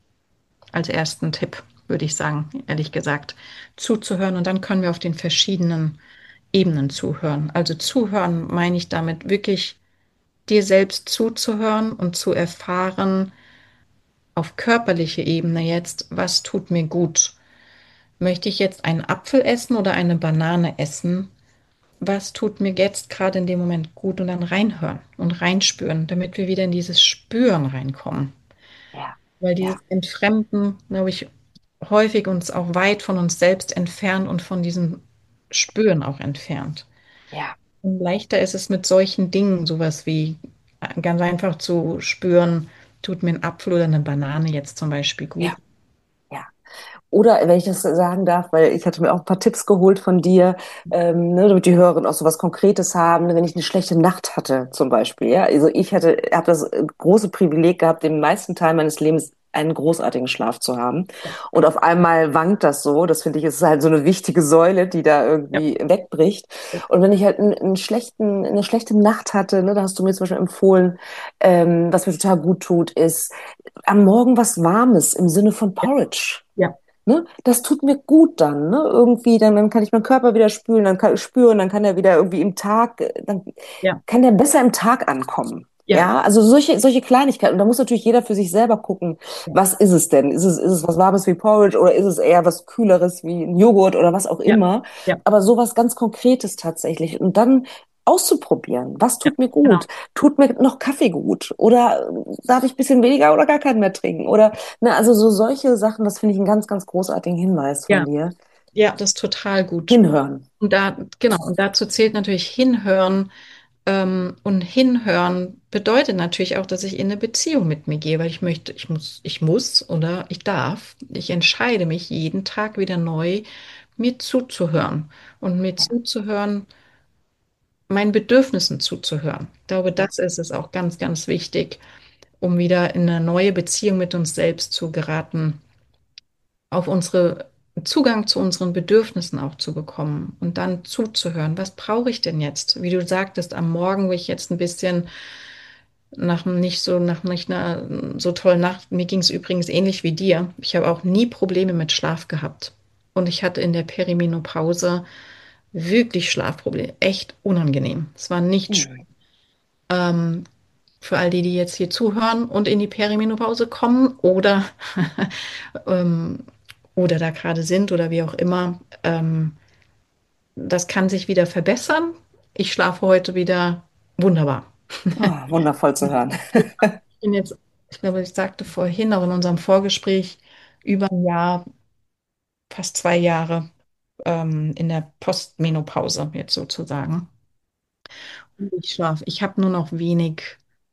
als ersten Tipp, würde ich sagen, ehrlich gesagt. Zuzuhören und dann können wir auf den verschiedenen Ebenen zuhören. Also zuhören meine ich damit wirklich dir selbst zuzuhören und zu erfahren auf körperlicher Ebene jetzt, was tut mir gut. Möchte ich jetzt einen Apfel essen oder eine Banane essen? Was tut mir jetzt gerade in dem Moment gut? Und dann reinhören und reinspüren, damit wir wieder in dieses Spüren reinkommen. ja, Weil dieses ja, Entfremden, glaube ich, häufig uns auch weit von uns selbst entfernt und von diesem Spüren auch entfernt. ja, Und leichter ist es mit solchen Dingen, sowas wie ganz einfach zu spüren, tut mir ein Apfel oder eine Banane jetzt zum Beispiel gut. ja, ja. Oder wenn ich das sagen darf, weil ich hatte mir auch ein paar Tipps geholt von dir, ähm, ne, damit die Hörerinnen auch so was Konkretes haben, ne, wenn ich eine schlechte Nacht hatte zum Beispiel. Ja, also ich hatte, habe das äh, große Privileg gehabt, den meisten Teil meines Lebens einen großartigen Schlaf zu haben. Ja, Und auf einmal wankt das so. Das finde ich, ist halt so eine wichtige Säule, die da ja, irgendwie wegbricht. ja, Und wenn ich halt einen, einen schlechten, eine schlechte Nacht hatte, ne, da hast du mir zum Beispiel empfohlen, ähm, was mir total gut tut, ist am Morgen was Warmes im Sinne von ja, Porridge. ja, Ne? Das tut mir gut dann, ne? Irgendwie, dann, dann kann ich meinen Körper wieder spüren, dann kann ich spüren, dann kann er wieder irgendwie im Tag, äh, dann ja, kann der besser im Tag ankommen. ja, Ja, also solche, solche Kleinigkeiten. Und da muss natürlich jeder für sich selber gucken, was ist es denn? Ist es, ist es was Warmes wie Porridge oder ist es eher was Kühleres wie ein Joghurt oder was auch ja, immer? ja, Aber sowas ganz Konkretes tatsächlich. Und dann auszuprobieren, was ja, tut mir genau. gut? Tut mir noch Kaffee gut? Oder darf ich ein bisschen weniger oder gar keinen mehr trinken? Oder Ne, also so solche Sachen, das finde ich einen ganz, ganz großartigen Hinweis von Ja, dir. ja, das ist total gut. Hinhören. Und da, genau, und dazu zählt natürlich Hinhören. Ähm, und Hinhören bedeutet natürlich auch, dass ich in eine Beziehung mit mir gehe, weil ich möchte, ich muss, ich muss oder ich darf. Ich entscheide mich jeden Tag wieder neu, mir zuzuhören und mir ja, zuzuhören, meinen Bedürfnissen zuzuhören. Ich glaube, ja. das ist es auch ganz, ganz wichtig, um wieder in eine neue Beziehung mit uns selbst zu geraten, auf unsere Zugang zu unseren Bedürfnissen auch zu bekommen und dann zuzuhören. Was brauche ich denn jetzt? Wie du sagtest, am Morgen, wo ich jetzt ein bisschen nach einem nicht so, nach nicht einer so tollen Nacht, mir ging es übrigens ähnlich wie dir. Ich habe auch nie Probleme mit Schlaf gehabt. Und ich hatte in der Perimenopause wirklich Schlafprobleme. Echt unangenehm. Es war nicht schön. Hm. Ähm, für all die, die jetzt hier zuhören und in die Perimenopause kommen oder, ähm, oder da gerade sind oder wie auch immer, ähm, das kann sich wieder verbessern. Ich schlafe heute wieder wunderbar. Oh, wundervoll zu hören. Ich bin jetzt, ich glaube, ich sagte vorhin auch in unserem Vorgespräch, über ein Jahr, fast zwei Jahre ähm, in der Postmenopause jetzt sozusagen. Und ich schlafe, ich habe nur noch wenig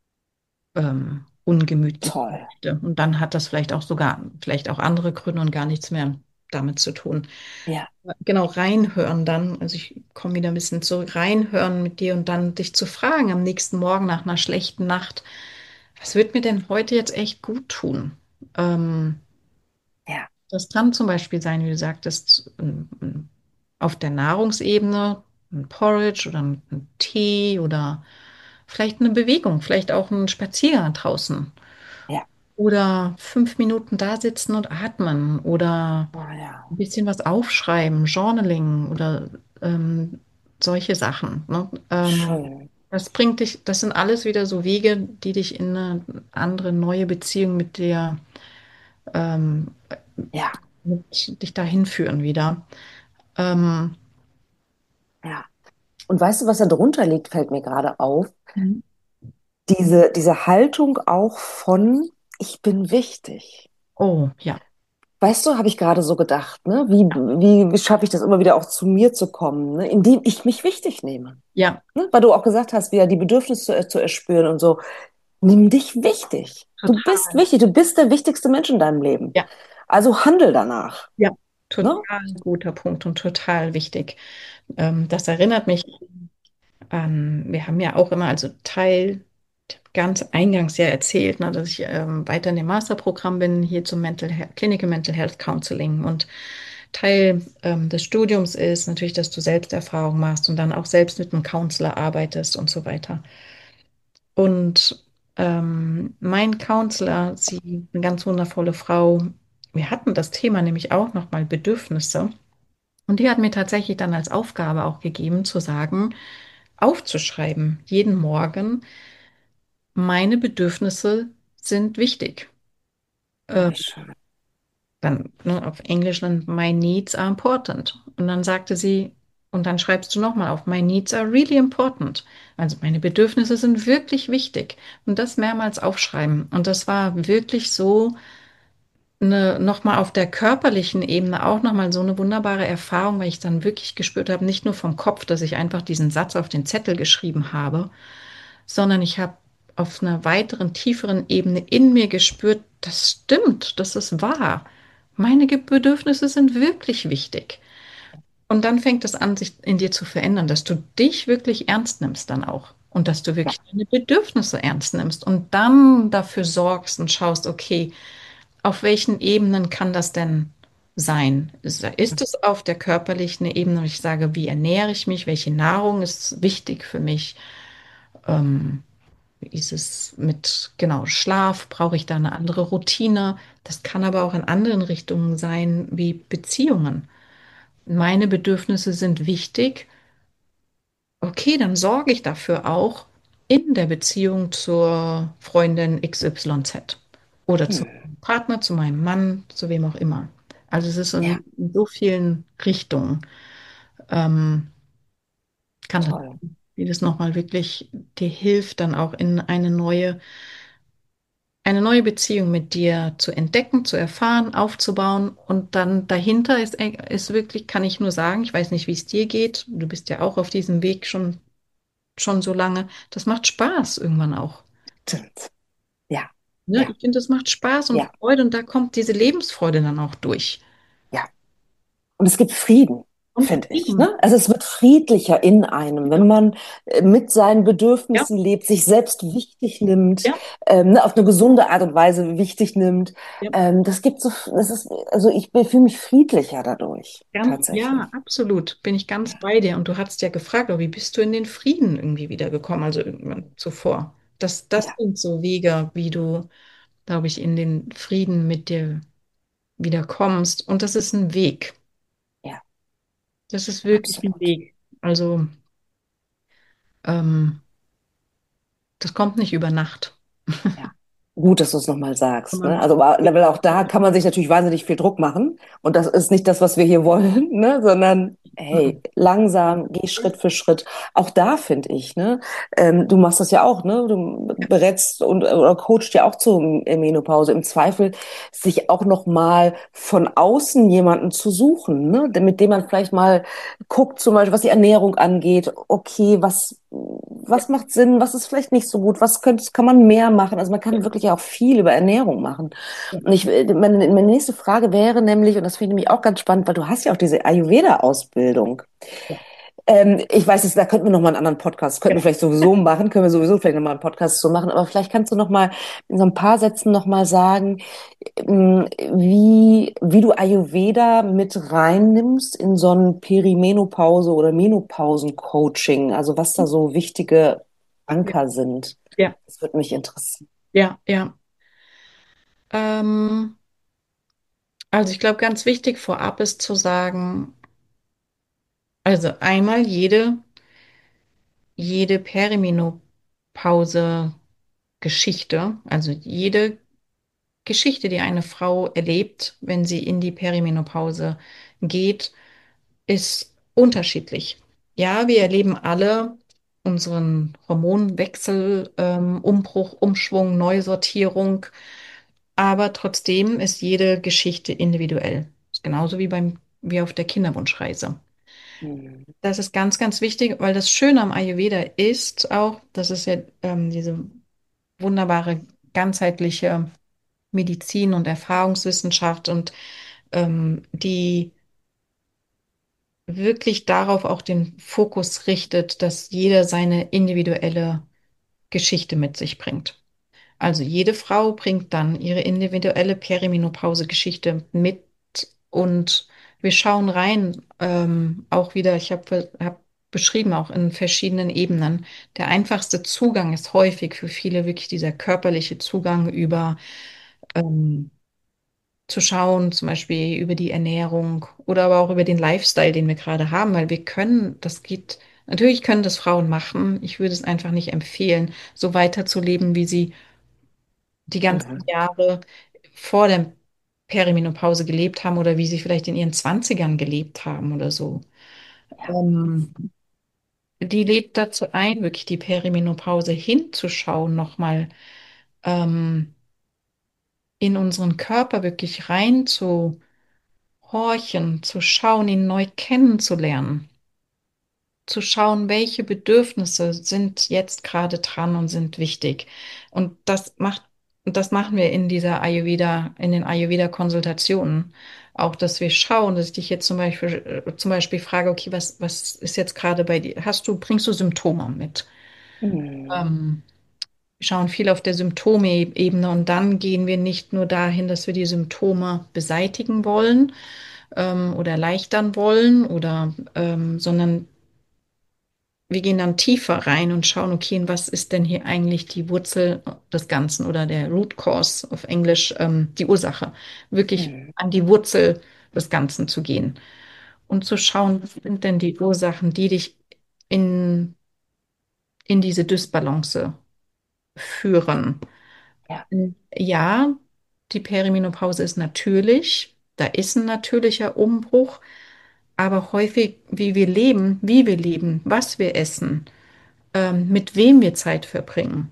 ähm, ungemütliche Toll. Nächte. Und dann hat das vielleicht auch sogar, vielleicht auch andere Gründe und gar nichts mehr damit zu tun. Ja, Genau, reinhören dann, also ich komme wieder ein bisschen zurück, reinhören mit dir und dann dich zu fragen am nächsten Morgen nach einer schlechten Nacht, was wird mir denn heute jetzt echt gut tun? Ähm, ja, Das kann zum Beispiel sein, wie du sagtest, ein- ein- auf der Nahrungsebene, ein Porridge oder ein, ein Tee oder vielleicht eine Bewegung, vielleicht auch ein Spaziergang draußen. ja. Oder fünf Minuten da sitzen und atmen oder Oh, ja. ein bisschen was aufschreiben, Journaling oder ähm, solche Sachen. Ne? Ähm, Schön. das bringt dich, das sind alles wieder so Wege, die dich in eine andere, neue Beziehung mit dir, ähm, Ja, mit dich dahin führen wieder. Ähm, ja. Und weißt du, was da drunter liegt, fällt mir gerade auf. Mhm. Diese, diese Haltung auch von, ich bin wichtig. oh, ja, Weißt du, habe ich gerade so gedacht, ne? Wie, wie, wie schaffe ich das immer wieder auch zu mir zu kommen, ne? Indem ich mich wichtig nehme. ja, Ne? Weil du auch gesagt hast, wieder die Bedürfnisse zu, zu erspüren und so. Nimm dich wichtig. Du bist total. wichtig. Du bist der wichtigste Mensch in deinem Leben. Ja, Also handel danach. ja, Ne? total guter Punkt und total wichtig. Ähm, das erinnert mich an, wir haben ja auch immer, also Teil, ich hab ganz eingangs ja erzählt, ne, dass ich ähm, weiter in dem Masterprogramm bin, hier zum Mental He Clinical Mental Health Counseling. Und Teil ähm, des Studiums ist natürlich, dass du Selbsterfahrung machst und dann auch selbst mit einem Counselor arbeitest und so weiter. Und ähm, mein Counselor, sie, eine ganz wundervolle Frau, wir hatten das Thema nämlich auch nochmal Bedürfnisse. Und die hat mir tatsächlich dann als Aufgabe auch gegeben, zu sagen, aufzuschreiben, jeden Morgen, meine Bedürfnisse sind wichtig. Oh, Äh, wie schön. dann ne, auf Englisch dann, my needs are important. Und dann sagte sie, und dann schreibst du nochmal auf, my needs are really important. Also meine Bedürfnisse sind wirklich wichtig. Und das mehrmals aufschreiben. Und das war wirklich so eine, nochmal auf der körperlichen Ebene auch nochmal so eine wunderbare Erfahrung, weil ich dann wirklich gespürt habe, nicht nur vom Kopf, dass ich einfach diesen Satz auf den Zettel geschrieben habe, sondern ich habe auf einer weiteren, tieferen Ebene in mir gespürt, das stimmt, das ist wahr. Meine Ge- Bedürfnisse sind wirklich wichtig. Und dann fängt es an, sich in dir zu verändern, dass du dich wirklich ernst nimmst dann auch. Und dass du Ja. wirklich deine Bedürfnisse ernst nimmst und dann dafür sorgst und schaust, okay, auf welchen Ebenen kann das denn sein? Ist, ist es auf der körperlichen Ebene, wo ich sage, wie ernähre ich mich? Welche Nahrung ist wichtig für mich? Ähm, wie ist es mit, genau, Schlaf? Brauche ich da eine andere Routine? Das kann aber auch in anderen Richtungen sein, wie Beziehungen. Meine Bedürfnisse sind wichtig. Okay, dann sorge ich dafür auch in der Beziehung zur Freundin X Y Z oder zum Hm. Partner, zu meinem Mann, zu wem auch immer. Also es ist Ja, in, in so vielen Richtungen. Ähm, kann das, toll. wie das nochmal wirklich dir hilft, dann auch in eine neue, eine neue Beziehung mit dir zu entdecken, zu erfahren, aufzubauen. Und dann dahinter ist, ist wirklich, kann ich nur sagen, ich weiß nicht, wie es dir geht. Du bist ja auch auf diesem Weg schon schon so lange. Das macht Spaß irgendwann auch. Stimmt. Ja, Ne? ja, Ich finde, das macht Spaß und ja, Freude und da kommt diese Lebensfreude dann auch durch. ja. Und es gibt Frieden, Und finde ich, Frieden. ne? Also es wird friedlicher in einem, wenn man äh, mit seinen Ja, Bedürfnissen lebt, sich selbst wichtig nimmt, ja, ähm, ne, auf eine gesunde Art und Weise wichtig nimmt. ja. Ähm, das gibt so, das ist, also ich fühle mich friedlicher dadurch, Ganz, ja, tatsächlich. absolut. Bin ich ganz bei dir. Und du hast ja gefragt, oh, wie bist du in den Frieden irgendwie wiedergekommen, also irgendwann zuvor. Das, das Ja, sind so Wege, wie du, glaube ich, in den Frieden mit dir wiederkommst. Und das ist ein Weg. ja, Das ist wirklich ein absolut. Weg. Also, ähm, das kommt nicht über Nacht. Ja. Gut, dass du es nochmal sagst. Ne? Man- Also, aber weil auch da kann man sich natürlich wahnsinnig viel Druck machen. Und das ist nicht das, was wir hier wollen, ne? Sondern hey, langsam, geh Schritt für Schritt. Auch da finde ich, ne? Ähm, du machst das ja auch, ne? Du berätst und oder coachst ja auch zur Menopause. Im Zweifel sich auch nochmal von außen jemanden zu suchen, ne? Mit dem man vielleicht mal guckt, zum Beispiel, was die Ernährung angeht. Okay, was was macht Sinn, was ist vielleicht nicht so gut, was könnte, kann man mehr machen. Also man kann wirklich auch viel über Ernährung machen. Und ich, meine, meine nächste Frage wäre nämlich, und das finde ich nämlich auch ganz spannend, weil du hast ja auch diese Ayurveda-Ausbildung. Ähm, ich weiß jetzt, da könnten wir noch mal einen anderen Podcast, könnten wir vielleicht sowieso machen, können wir sowieso vielleicht noch mal einen Podcast zu machen, aber vielleicht kannst du noch mal in so ein paar Sätzen noch mal sagen, ähm, wie, wie du Ayurveda mit reinnimmst in so ein Perimenopause- oder Menopausen-Coaching, also was da so wichtige Ja, Anker sind. ja, Das würde mich interessieren. ja, ja. Ähm, also ich glaube, ganz wichtig vorab ist zu sagen, also einmal jede, jede Perimenopause-Geschichte, also jede Geschichte, die eine Frau erlebt, wenn sie in die Perimenopause geht, ist unterschiedlich. Ja, wir erleben alle unseren Hormonwechsel, ähm, Umbruch, Umschwung, Neusortierung, aber trotzdem ist jede Geschichte individuell. Ist genauso wie beim, wie auf der Kinderwunschreise. Mhm. Das ist ganz, ganz wichtig, weil das Schöne am Ayurveda ist auch, das ist ja ähm, diese wunderbare ganzheitliche Medizin und Erfahrungswissenschaft und ähm, die wirklich darauf auch den Fokus richtet, dass jeder seine individuelle Geschichte mit sich bringt. Also jede Frau bringt dann ihre individuelle Perimenopause-Geschichte mit und wir schauen rein, ähm, auch wieder, ich habe hab beschrieben, auch in verschiedenen Ebenen. Der einfachste Zugang ist häufig für viele wirklich dieser körperliche Zugang über ähm, zu schauen, zum Beispiel über die Ernährung oder aber auch über den Lifestyle, den wir gerade haben, weil wir können, das geht, natürlich können das Frauen machen. Ich würde es einfach nicht empfehlen, so weiterzuleben, wie sie die ganzen Mhm. Jahre vor der Perimenopause gelebt haben oder wie sie vielleicht in ihren Zwanzigern gelebt haben oder so. Ja. Ähm, die lädt dazu ein, wirklich die Perimenopause hinzuschauen, nochmal ähm, in unseren Körper wirklich rein zu horchen, zu schauen, ihn neu kennenzulernen, zu schauen, welche Bedürfnisse sind jetzt gerade dran und sind wichtig. Und das macht, das machen wir in dieser Ayurveda, in den Ayurveda-Konsultationen. Auch, dass wir schauen, dass ich dich jetzt zum Beispiel, äh, zum Beispiel frage, okay, was, was ist jetzt gerade bei dir? Hast du, bringst du Symptome mit? Mhm. Ähm, wir schauen viel auf der Symptomebene und dann gehen wir nicht nur dahin, dass wir die Symptome beseitigen wollen, ähm, oder erleichtern wollen oder ähm, sondern wir gehen dann tiefer rein und schauen, okay, was ist denn hier eigentlich die Wurzel des Ganzen oder der Root Cause auf Englisch, ähm, die Ursache, wirklich Mhm. an die Wurzel des Ganzen zu gehen und zu schauen, was sind denn die Ursachen, die dich in, in diese Dysbalance führen. Ja. Ja, die Perimenopause ist natürlich, da ist ein natürlicher Umbruch, aber häufig, wie wir leben, wie wir leben, was wir essen, ähm, mit wem wir Zeit verbringen,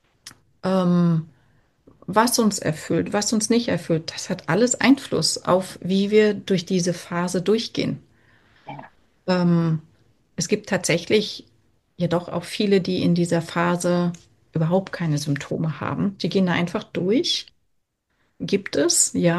ähm, was uns erfüllt, was uns nicht erfüllt, das hat alles Einfluss auf, wie wir durch diese Phase durchgehen. Ja. Ähm, es gibt tatsächlich jedoch auch viele, die in dieser Phase überhaupt keine Symptome haben. Die gehen da einfach durch. Gibt es, ja.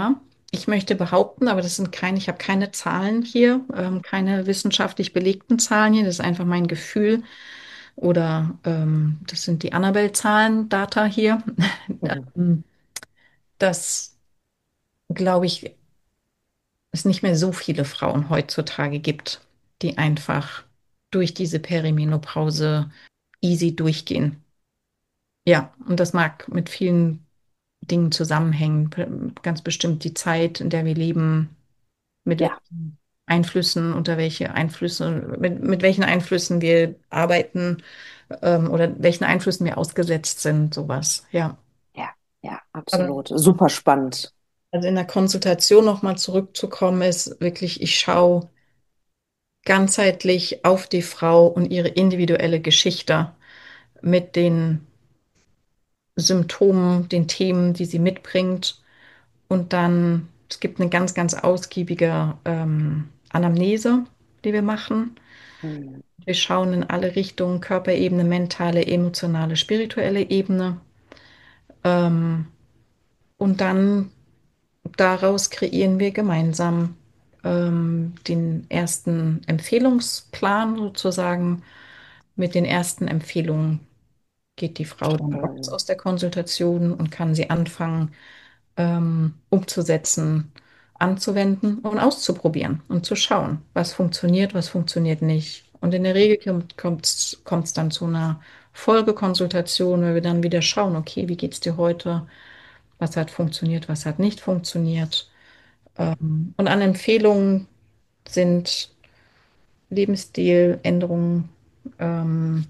Ich möchte behaupten, aber das sind keine, ich habe keine Zahlen hier, ähm, keine wissenschaftlich belegten Zahlen hier. Das ist einfach mein Gefühl oder ähm, das sind die Annabelle-Zahlen, Data hier. Mhm. Ähm, dass, glaube ich, es nicht mehr so viele Frauen heutzutage gibt, die einfach durch diese Perimenopause easy durchgehen. Ja, und das mag mit vielen Dingen zusammenhängen. Ganz bestimmt die Zeit, in der wir leben, mit Ja, welchen Einflüssen, unter welche Einflüsse, mit, mit welchen Einflüssen wir arbeiten, ähm, oder welchen Einflüssen wir ausgesetzt sind, sowas. Ja. ja, ja, Aber absolut. Super spannend. also in der Konsultation nochmal zurückzukommen, ist wirklich, ich schaue ganzheitlich auf die Frau und ihre individuelle Geschichte mit den Symptomen, den Themen, die sie mitbringt. Und dann, es gibt eine ganz, ganz ausgiebige ähm, Anamnese, die wir machen. Mhm. Wir schauen in alle Richtungen, Körperebene, mentale, emotionale, spirituelle Ebene. Ähm, und dann daraus kreieren wir gemeinsam ähm, den ersten Empfehlungsplan sozusagen. Mit den ersten Empfehlungen geht die Frau dann raus Schön. aus der Konsultation und kann sie anfangen ähm, umzusetzen, anzuwenden und auszuprobieren und zu schauen, was funktioniert, was funktioniert nicht. Und in der Regel kommt es dann zu einer Folgekonsultation, weil wir dann wieder schauen, okay, wie geht es dir heute? Was hat funktioniert, was hat nicht funktioniert? Ähm, und an Empfehlungen sind Lebensstiländerungen, ähm,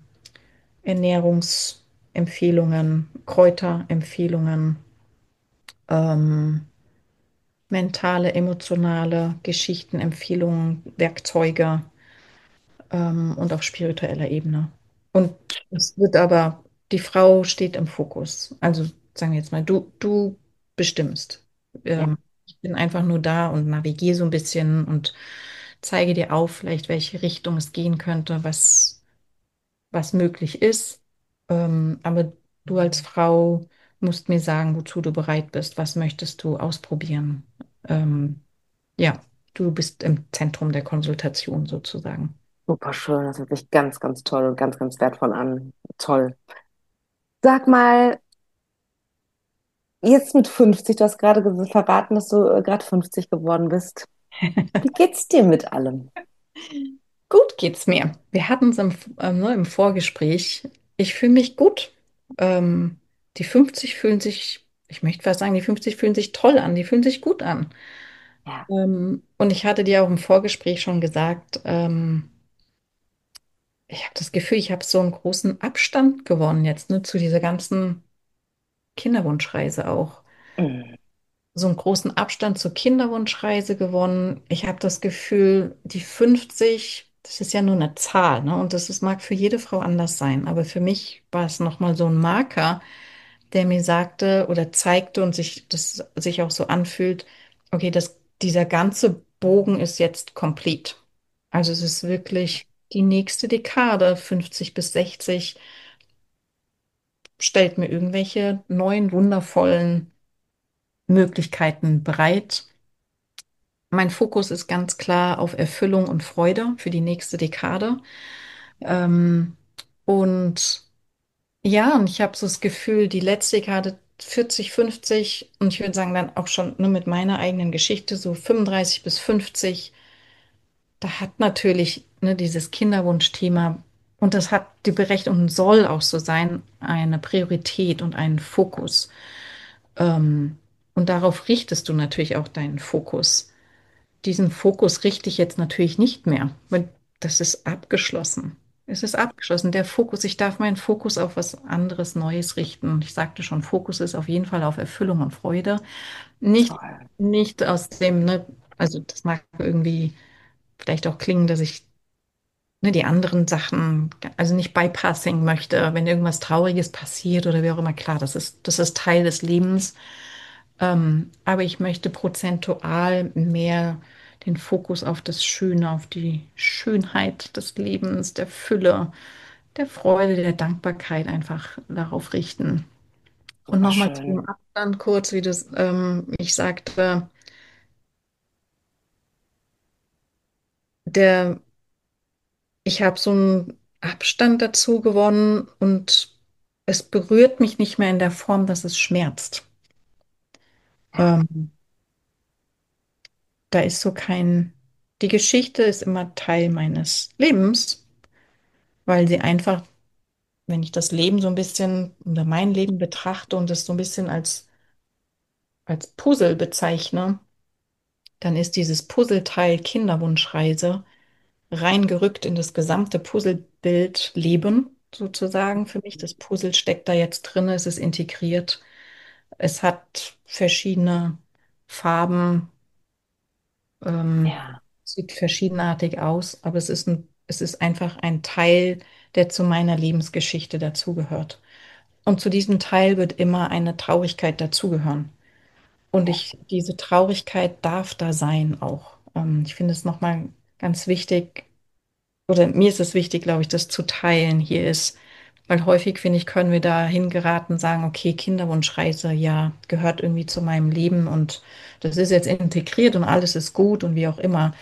Ernährungsempfehlungen, Kräuterempfehlungen, ähm, mentale, emotionale Geschichten, Empfehlungen, Werkzeuge, ähm, und auf spiritueller Ebene. Und es wird aber, die Frau steht im Fokus. Also sagen wir jetzt mal, du, du bestimmst. Ja, Ähm, ich bin einfach nur da und navigiere so ein bisschen und zeige dir auf, vielleicht welche Richtung es gehen könnte, was, was möglich ist. Ähm, aber du als Frau musst mir sagen, wozu du bereit bist. Was möchtest du ausprobieren? Ähm, ja, du bist im Zentrum der Konsultation sozusagen. super schön. Das hört sich ganz, ganz toll und ganz, ganz wertvoll an. Toll. Sag mal, jetzt mit fünfzig, du hast gerade ge- verraten, dass du äh, gerade fünfzig geworden bist. Wie geht's dir mit allem? Gut geht's mir. Wir hatten es im, ähm, ne, im Vorgespräch. Ich fühle mich gut. Ähm, die fünfzig fühlen sich, ich möchte fast sagen, die fünfzig fühlen sich toll an, die fühlen sich gut an. Ja. Ähm, und ich hatte dir auch im Vorgespräch schon gesagt, ähm, ich habe das Gefühl, ich habe so einen großen Abstand gewonnen jetzt, ne, zu dieser ganzen Kinderwunschreise auch. Mhm. So einen großen Abstand zur Kinderwunschreise gewonnen. Ich habe das Gefühl, die fünfzig, das ist ja nur eine Zahl, ne? Und das ist, mag für jede Frau anders sein. Aber für mich war es nochmal so ein Marker, der mir sagte oder zeigte und sich das sich auch so anfühlt, okay, das, dieser ganze Bogen ist jetzt komplett. Also es ist wirklich die nächste Dekade, fünfzig bis sechzig, stellt mir irgendwelche neuen, wundervollen Möglichkeiten bereit. Mein Fokus ist ganz klar auf Erfüllung und Freude für die nächste Dekade. Ähm, und ja, und ich habe so das Gefühl, die letzte Dekade vierzig, fünfzig und ich würde sagen dann auch schon nur mit meiner eigenen Geschichte so fünfunddreißig bis fünfzig, da hat natürlich ne, dieses Kinderwunschthema und das hat die Berechtigung und soll auch so sein, eine Priorität und einen Fokus. Ähm, und darauf richtest du natürlich auch deinen Fokus. Diesen Fokus richte ich jetzt natürlich nicht mehr, weil das ist abgeschlossen. Es ist abgeschlossen. Der Fokus, ich darf meinen Fokus auf was anderes Neues richten. Ich sagte schon, Fokus ist auf jeden Fall auf Erfüllung und Freude. Nicht, Toll. nicht aus dem, ne, also das mag irgendwie vielleicht auch klingen, dass ich ne, die anderen Sachen, also nicht bypassing möchte, wenn irgendwas Trauriges passiert oder wie auch immer. Klar, das ist, das ist Teil des Lebens. Ähm, aber ich möchte prozentual mehr den Fokus auf das Schöne, auf die Schönheit des Lebens, der Fülle, der Freude, der Dankbarkeit einfach darauf richten. Und Super nochmal zu dem schön. Abstand kurz, wie das, ähm, ich sagte, der, ich habe so einen Abstand dazu gewonnen und es berührt mich nicht mehr in der Form, dass es schmerzt. Ähm, Da ist so kein, die Geschichte ist immer Teil meines Lebens, weil sie einfach, wenn ich das Leben so ein bisschen oder mein Leben betrachte und es so ein bisschen als, als Puzzle bezeichne, dann ist dieses Puzzleteil Kinderwunschreise reingerückt in das gesamte Puzzlebild Leben sozusagen. Für mich, das Puzzle steckt da jetzt drin, es ist integriert. Es hat verschiedene Farben, ähm, Ja, sieht verschiedenartig aus, aber es ist ein, es ist einfach ein Teil, der zu meiner Lebensgeschichte dazugehört. Und zu diesem Teil wird immer eine Traurigkeit dazugehören. Und ja, ich, diese Traurigkeit darf da sein auch. Ähm, ich finde es nochmal ganz wichtig, oder mir ist es wichtig, glaube ich, das zu teilen hier ist, weil häufig, finde ich, können wir da hingeraten, sagen, okay, Kinderwunschreise, ja, gehört irgendwie zu meinem Leben und das ist jetzt integriert und alles ist gut und wie auch immer.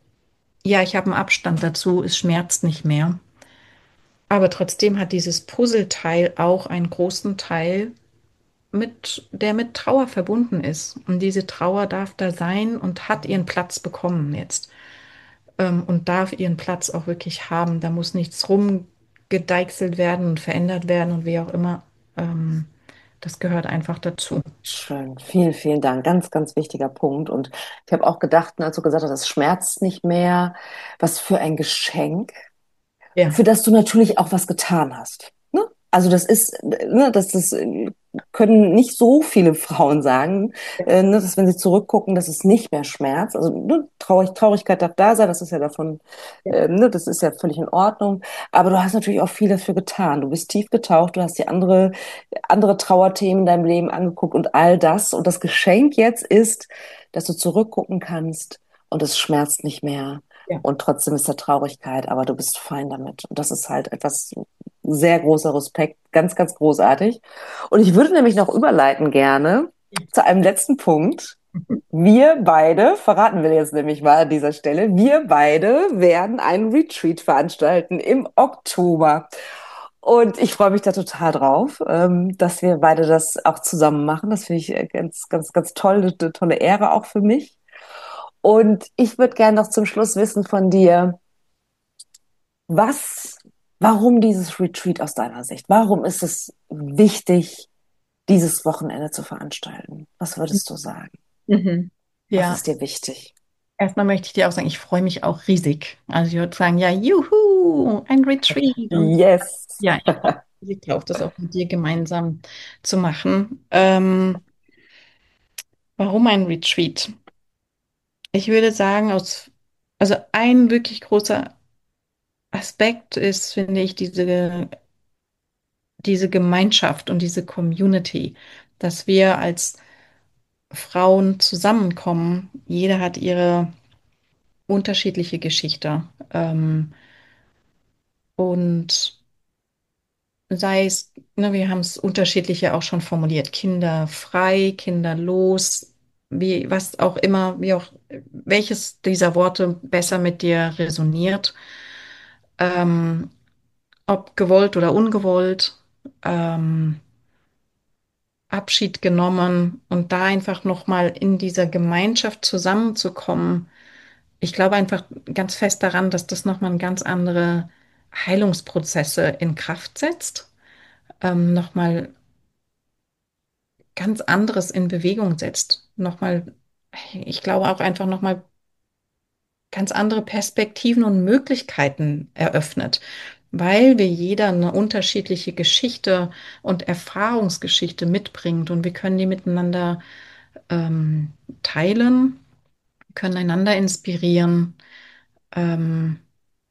Ja, ich habe einen Abstand dazu, es schmerzt nicht mehr. Aber trotzdem hat dieses Puzzleteil auch einen großen Teil mit, der mit Trauer verbunden ist. Und diese Trauer darf da sein und hat ihren Platz bekommen jetzt. Ähm, und darf ihren Platz auch wirklich haben. Da muss nichts rumgedeichselt werden und verändert werden und wie auch immer. Ähm, das gehört einfach dazu. schön. Vielen, vielen Dank. Ganz, ganz wichtiger Punkt. Und ich habe auch gedacht, als du gesagt hast, das schmerzt nicht mehr. Was für ein Geschenk, Ja, für das du natürlich auch was getan hast. Ne? Also das ist, ne, das, das können nicht so viele Frauen sagen, äh, ne, dass wenn sie zurückgucken, dass es nicht mehr schmerzt. Also ne, Traurig, Traurigkeit darf da sein, das ist ja davon, ja, äh, ne, das ist ja völlig in Ordnung. Aber du hast natürlich auch viel dafür getan. Du bist tief getaucht, du hast dir andere, andere Trauerthemen in deinem Leben angeguckt und all das. Und das Geschenk jetzt ist, dass du zurückgucken kannst und es schmerzt nicht mehr. ja. Und trotzdem ist da Traurigkeit, aber du bist fein damit. Und das ist halt etwas sehr großer Respekt, ganz, ganz großartig. Und ich würde nämlich noch überleiten gerne zu einem letzten Punkt. Wir beide, verraten wir jetzt nämlich mal an dieser Stelle, wir beide werden einen Retreat veranstalten im Oktober. Und ich freue mich da total drauf, ähm, dass wir beide das auch zusammen machen. Das finde ich äh, ganz, ganz, ganz toll, eine tolle Ehre auch für mich. Und ich würde gerne noch zum Schluss wissen von dir, was, warum dieses Retreat aus deiner Sicht? Warum ist es wichtig, dieses Wochenende zu veranstalten? Was würdest du sagen? Mhm. Was Ja, ist dir wichtig? erstmal möchte ich dir auch sagen, ich freue mich auch riesig. Also ich würde sagen, ja, juhu, ein Retreat. Und Yes. ja, ich freue mich riesig drauf, das auch mit dir gemeinsam zu machen. Ähm, warum ein Retreat? Ich würde sagen, aus, also ein wirklich großer Aspekt ist, finde ich, diese, diese Gemeinschaft und diese Community, dass wir als Frauen zusammenkommen. Jeder hat ihre unterschiedliche Geschichte. Ähm, und sei es, ne, wir haben es unterschiedliche auch schon formuliert, kinderfrei, kinderlos, wie, was auch immer, wie auch, welches dieser Worte besser mit dir resoniert, ähm, ob gewollt oder ungewollt, ähm, Abschied genommen und da einfach nochmal in dieser Gemeinschaft zusammenzukommen. Ich glaube einfach ganz fest daran, dass das nochmal ganz andere Heilungsprozesse in Kraft setzt, ähm, nochmal ganz anderes in Bewegung setzt. Nochmal, ich glaube auch einfach nochmal ganz andere Perspektiven und Möglichkeiten eröffnet, weil wir jeder eine unterschiedliche Geschichte und Erfahrungsgeschichte mitbringt und wir können die miteinander ähm, teilen, können einander inspirieren. Ähm,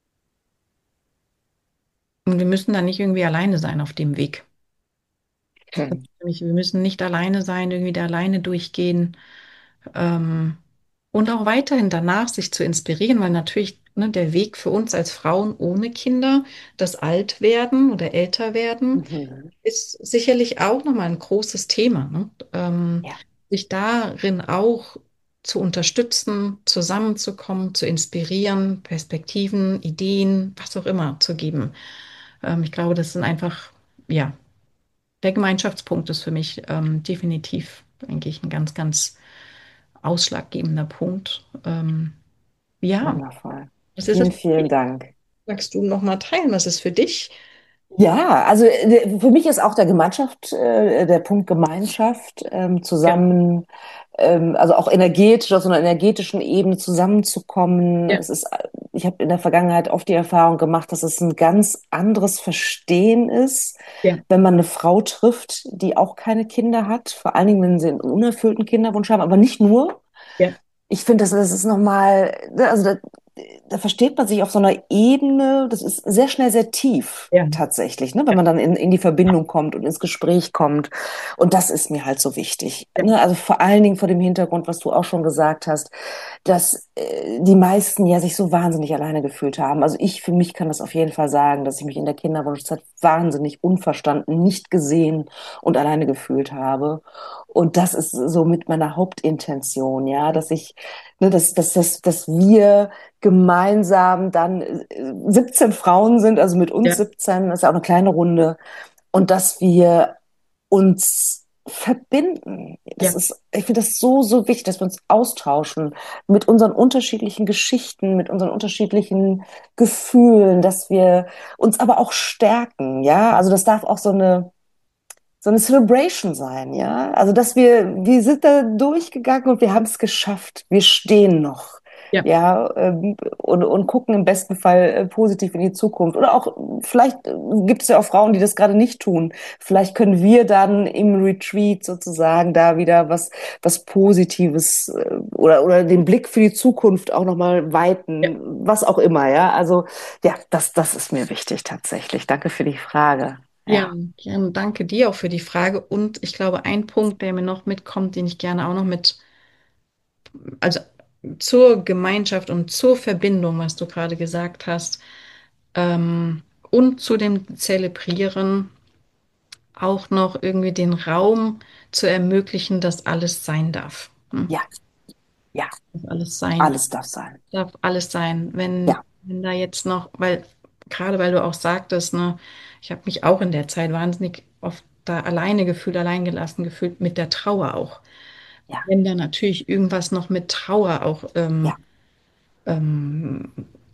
und wir müssen da nicht irgendwie alleine sein auf dem Weg. Hm. Wir müssen nicht alleine sein, irgendwie da alleine durchgehen. Ähm, und auch weiterhin danach sich zu inspirieren, weil natürlich, ne, der Weg für uns als Frauen ohne Kinder, das Altwerden oder Älterwerden, Mhm. ist sicherlich auch nochmal ein großes Thema. Ne? Ähm, Ja. sich darin auch zu unterstützen, zusammenzukommen, zu inspirieren, Perspektiven, Ideen, was auch immer zu geben. Ähm, ich glaube, das sind einfach, ja, der Gemeinschaftspunkt ist für mich ähm, definitiv, denke ich, ein ganz, ganz ausschlaggebender Punkt. Ähm, ja, Wundervoll. was ist es Vielen, für vielen dich? Dank. Magst du noch mal teilen? Was ist für dich? Ja, also äh, für mich ist auch der Gemeinschaft, äh, der Punkt Gemeinschaft, ähm, Ja, zusammen, ähm, also auch energetisch, auf so einer energetischen Ebene zusammenzukommen. ja, Es ist, äh, ich habe in der Vergangenheit oft die Erfahrung gemacht, dass es ein ganz anderes Verstehen ist, ja, wenn man eine Frau trifft, die auch keine Kinder hat, vor allen Dingen, wenn sie einen unerfüllten Kinderwunsch haben, aber nicht nur. ja, Ich finde, das, das ist nochmal, also da, da versteht man sich auf so einer Ebene, das ist sehr schnell sehr tief ja, tatsächlich, ne, wenn ja, man dann in, in die Verbindung kommt und ins Gespräch kommt. Und das ist mir halt so wichtig. ja, Ne? Also vor allen Dingen vor dem Hintergrund, was du auch schon gesagt hast, dass äh, die meisten ja sich so wahnsinnig alleine gefühlt haben. Also ich für mich kann das auf jeden Fall sagen, dass ich mich in der Kinderwunschzeit wahnsinnig unverstanden, nicht gesehen und alleine gefühlt habe. Und das ist so mit meiner Hauptintention, ja, dass ich, ne, dass, dass, dass, dass wir gemeinsam dann äh, siebzehn Frauen sind, also mit uns ja, siebzehn, das ist ja auch eine kleine Runde, und dass wir uns verbinden. Das ja, ist, ich finde das so, so wichtig, dass wir uns austauschen mit unseren unterschiedlichen Geschichten, mit unseren unterschiedlichen Gefühlen, dass wir uns aber auch stärken, ja. Also das darf auch so eine so eine Celebration sein, ja. Also, dass wir, wir sind da durchgegangen und wir haben es geschafft. Wir stehen noch, ja, ja, ähm, und, und gucken im besten Fall äh, positiv in die Zukunft. Oder auch, vielleicht äh, gibt es ja auch Frauen, die das gerade nicht tun. Vielleicht können wir dann im Retreat sozusagen da wieder was, was Positives äh, oder, oder den Blick für die Zukunft auch nochmal ja. weiten, was auch immer, ja. Also, ja, das, das ist mir wichtig tatsächlich. Danke für die Frage. Ja, Ja, gerne. Danke dir auch für die Frage. Und ich glaube, ein Punkt, der mir noch mitkommt, den ich gerne auch noch mit, also zur Gemeinschaft und zur Verbindung, was du gerade gesagt hast, ähm, und zu dem Zelebrieren auch noch irgendwie den Raum zu ermöglichen, dass alles sein darf. Hm? ja, ja. Dass alles sein Alles darf sein. darf, alles sein. Wenn, Ja, wenn da jetzt noch, weil, gerade weil du auch sagtest, ne, ich habe mich auch in der Zeit wahnsinnig oft da alleine gefühlt, alleingelassen gefühlt, mit der Trauer auch. ja, Wenn da natürlich irgendwas noch mit Trauer auch ähm, ja, ähm,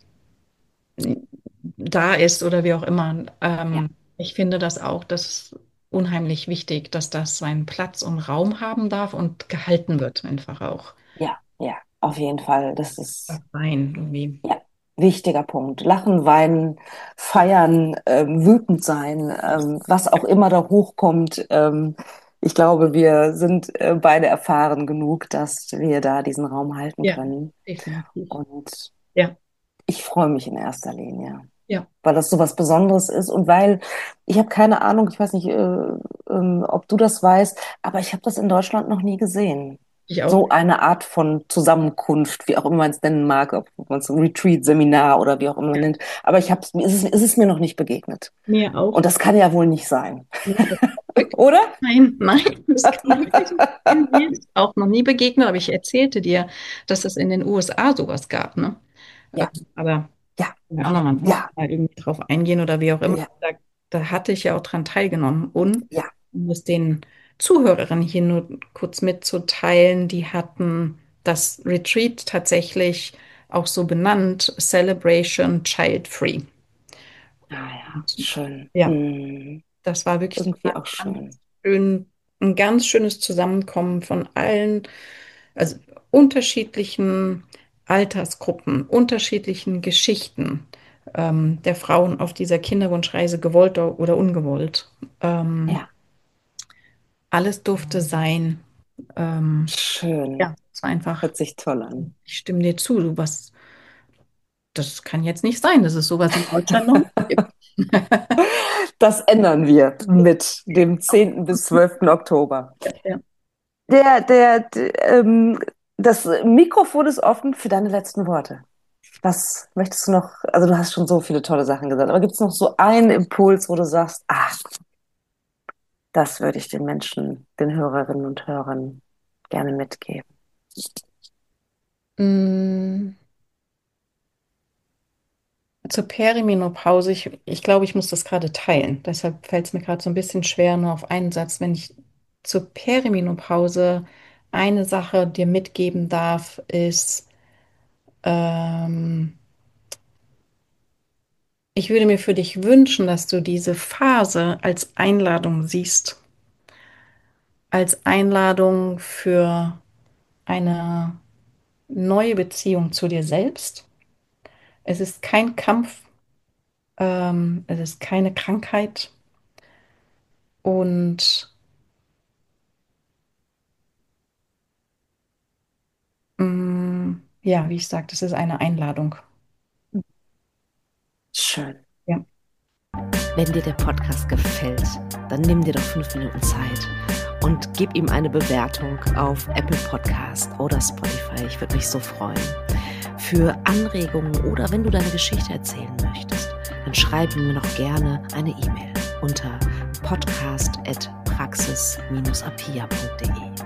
da ist oder wie auch immer. ja, Ähm, ich finde das auch, das ist unheimlich wichtig, dass das seinen Platz und Raum haben darf und gehalten wird, einfach auch. ja, ja, auf jeden Fall. Das Das ist, Sein irgendwie. ja, wichtiger Punkt. Lachen, weinen, feiern, ähm, wütend sein, ähm, was auch Ja, immer da hochkommt. Ähm, ich glaube, wir sind äh, beide erfahren genug, dass wir da diesen Raum halten ja, können. definitiv. Und Ja, ich freue mich in erster Linie, ja, weil das so was Besonderes ist und weil ich habe keine Ahnung, ich weiß nicht, äh, ähm, ob du das weißt, aber ich habe das in Deutschland noch nie gesehen. ich auch. So eine Art von Zusammenkunft, wie auch immer man es nennen mag, ob man es Retreat, Seminar oder wie auch immer man Ja, nennt. Aber ich habe es, ist es, ist es mir noch nicht begegnet. mir auch. Und das kann ja wohl nicht sein, Nee, das wirklich, oder? nein, nein, das kann wirklich nicht sein. Mir ist auch noch nie begegnet, aber ich erzählte dir, dass es in den U S A sowas gab, ne? Ähm, Ja, aber ja, ja, auch nochmal noch ja, mal irgendwie drauf eingehen oder wie auch immer. ja, Da, da hatte ich ja auch dran teilgenommen. Und ja. um es den Zuhörerinnen hier nur kurz mitzuteilen, die hatten das Retreat tatsächlich auch so benannt, Celebration Child Free. Ah ja, Und schön. ja, Hm, das war wirklich irgendwie auch ganz schön. schön, ein ganz schönes Zusammenkommen von allen, also unterschiedlichen Altersgruppen, unterschiedlichen Geschichten ähm, der Frauen auf dieser Kinderwunschreise, gewollt oder ungewollt. Ähm, Ja, alles durfte sein. Ähm, schön. ja, es war einfach, Hört sich toll an. ich stimme dir zu, du was, das kann jetzt nicht sein, dass es sowas in Deutschland noch nicht gibt. Das ändern wir mit dem zehnten bis zwölften Oktober. Ja, ja. Der, der, d- ähm, das Mikrofon ist offen für deine letzten Worte. Was möchtest du noch? Also du hast schon so viele tolle Sachen gesagt, aber gibt es noch so einen Impuls, wo du sagst, ach, das würde ich den Menschen, den Hörerinnen und Hörern gerne mitgeben? Mm, Zur Perimenopause, ich, ich glaube, ich muss das gerade teilen. Deshalb fällt es mir gerade so ein bisschen schwer, nur auf einen Satz. Wenn ich zur Perimenopause eine Sache dir mitgeben darf, ist, ähm, ich würde mir für dich wünschen, dass du diese Phase als Einladung siehst, als Einladung für eine neue Beziehung zu dir selbst. Es ist kein Kampf, ähm, es ist keine Krankheit und mm, ja, wie ich sagte, es ist eine Einladung. Schön. Ja. Wenn dir der Podcast gefällt, dann nimm dir doch fünf Minuten Zeit und gib ihm eine Bewertung auf Apple Podcast oder Spotify. Ich würde mich so freuen. Für Anregungen oder wenn du deine Geschichte erzählen möchtest, dann schreib mir noch gerne eine E-Mail unter podcast at praxis Bindestrich apia punkt de.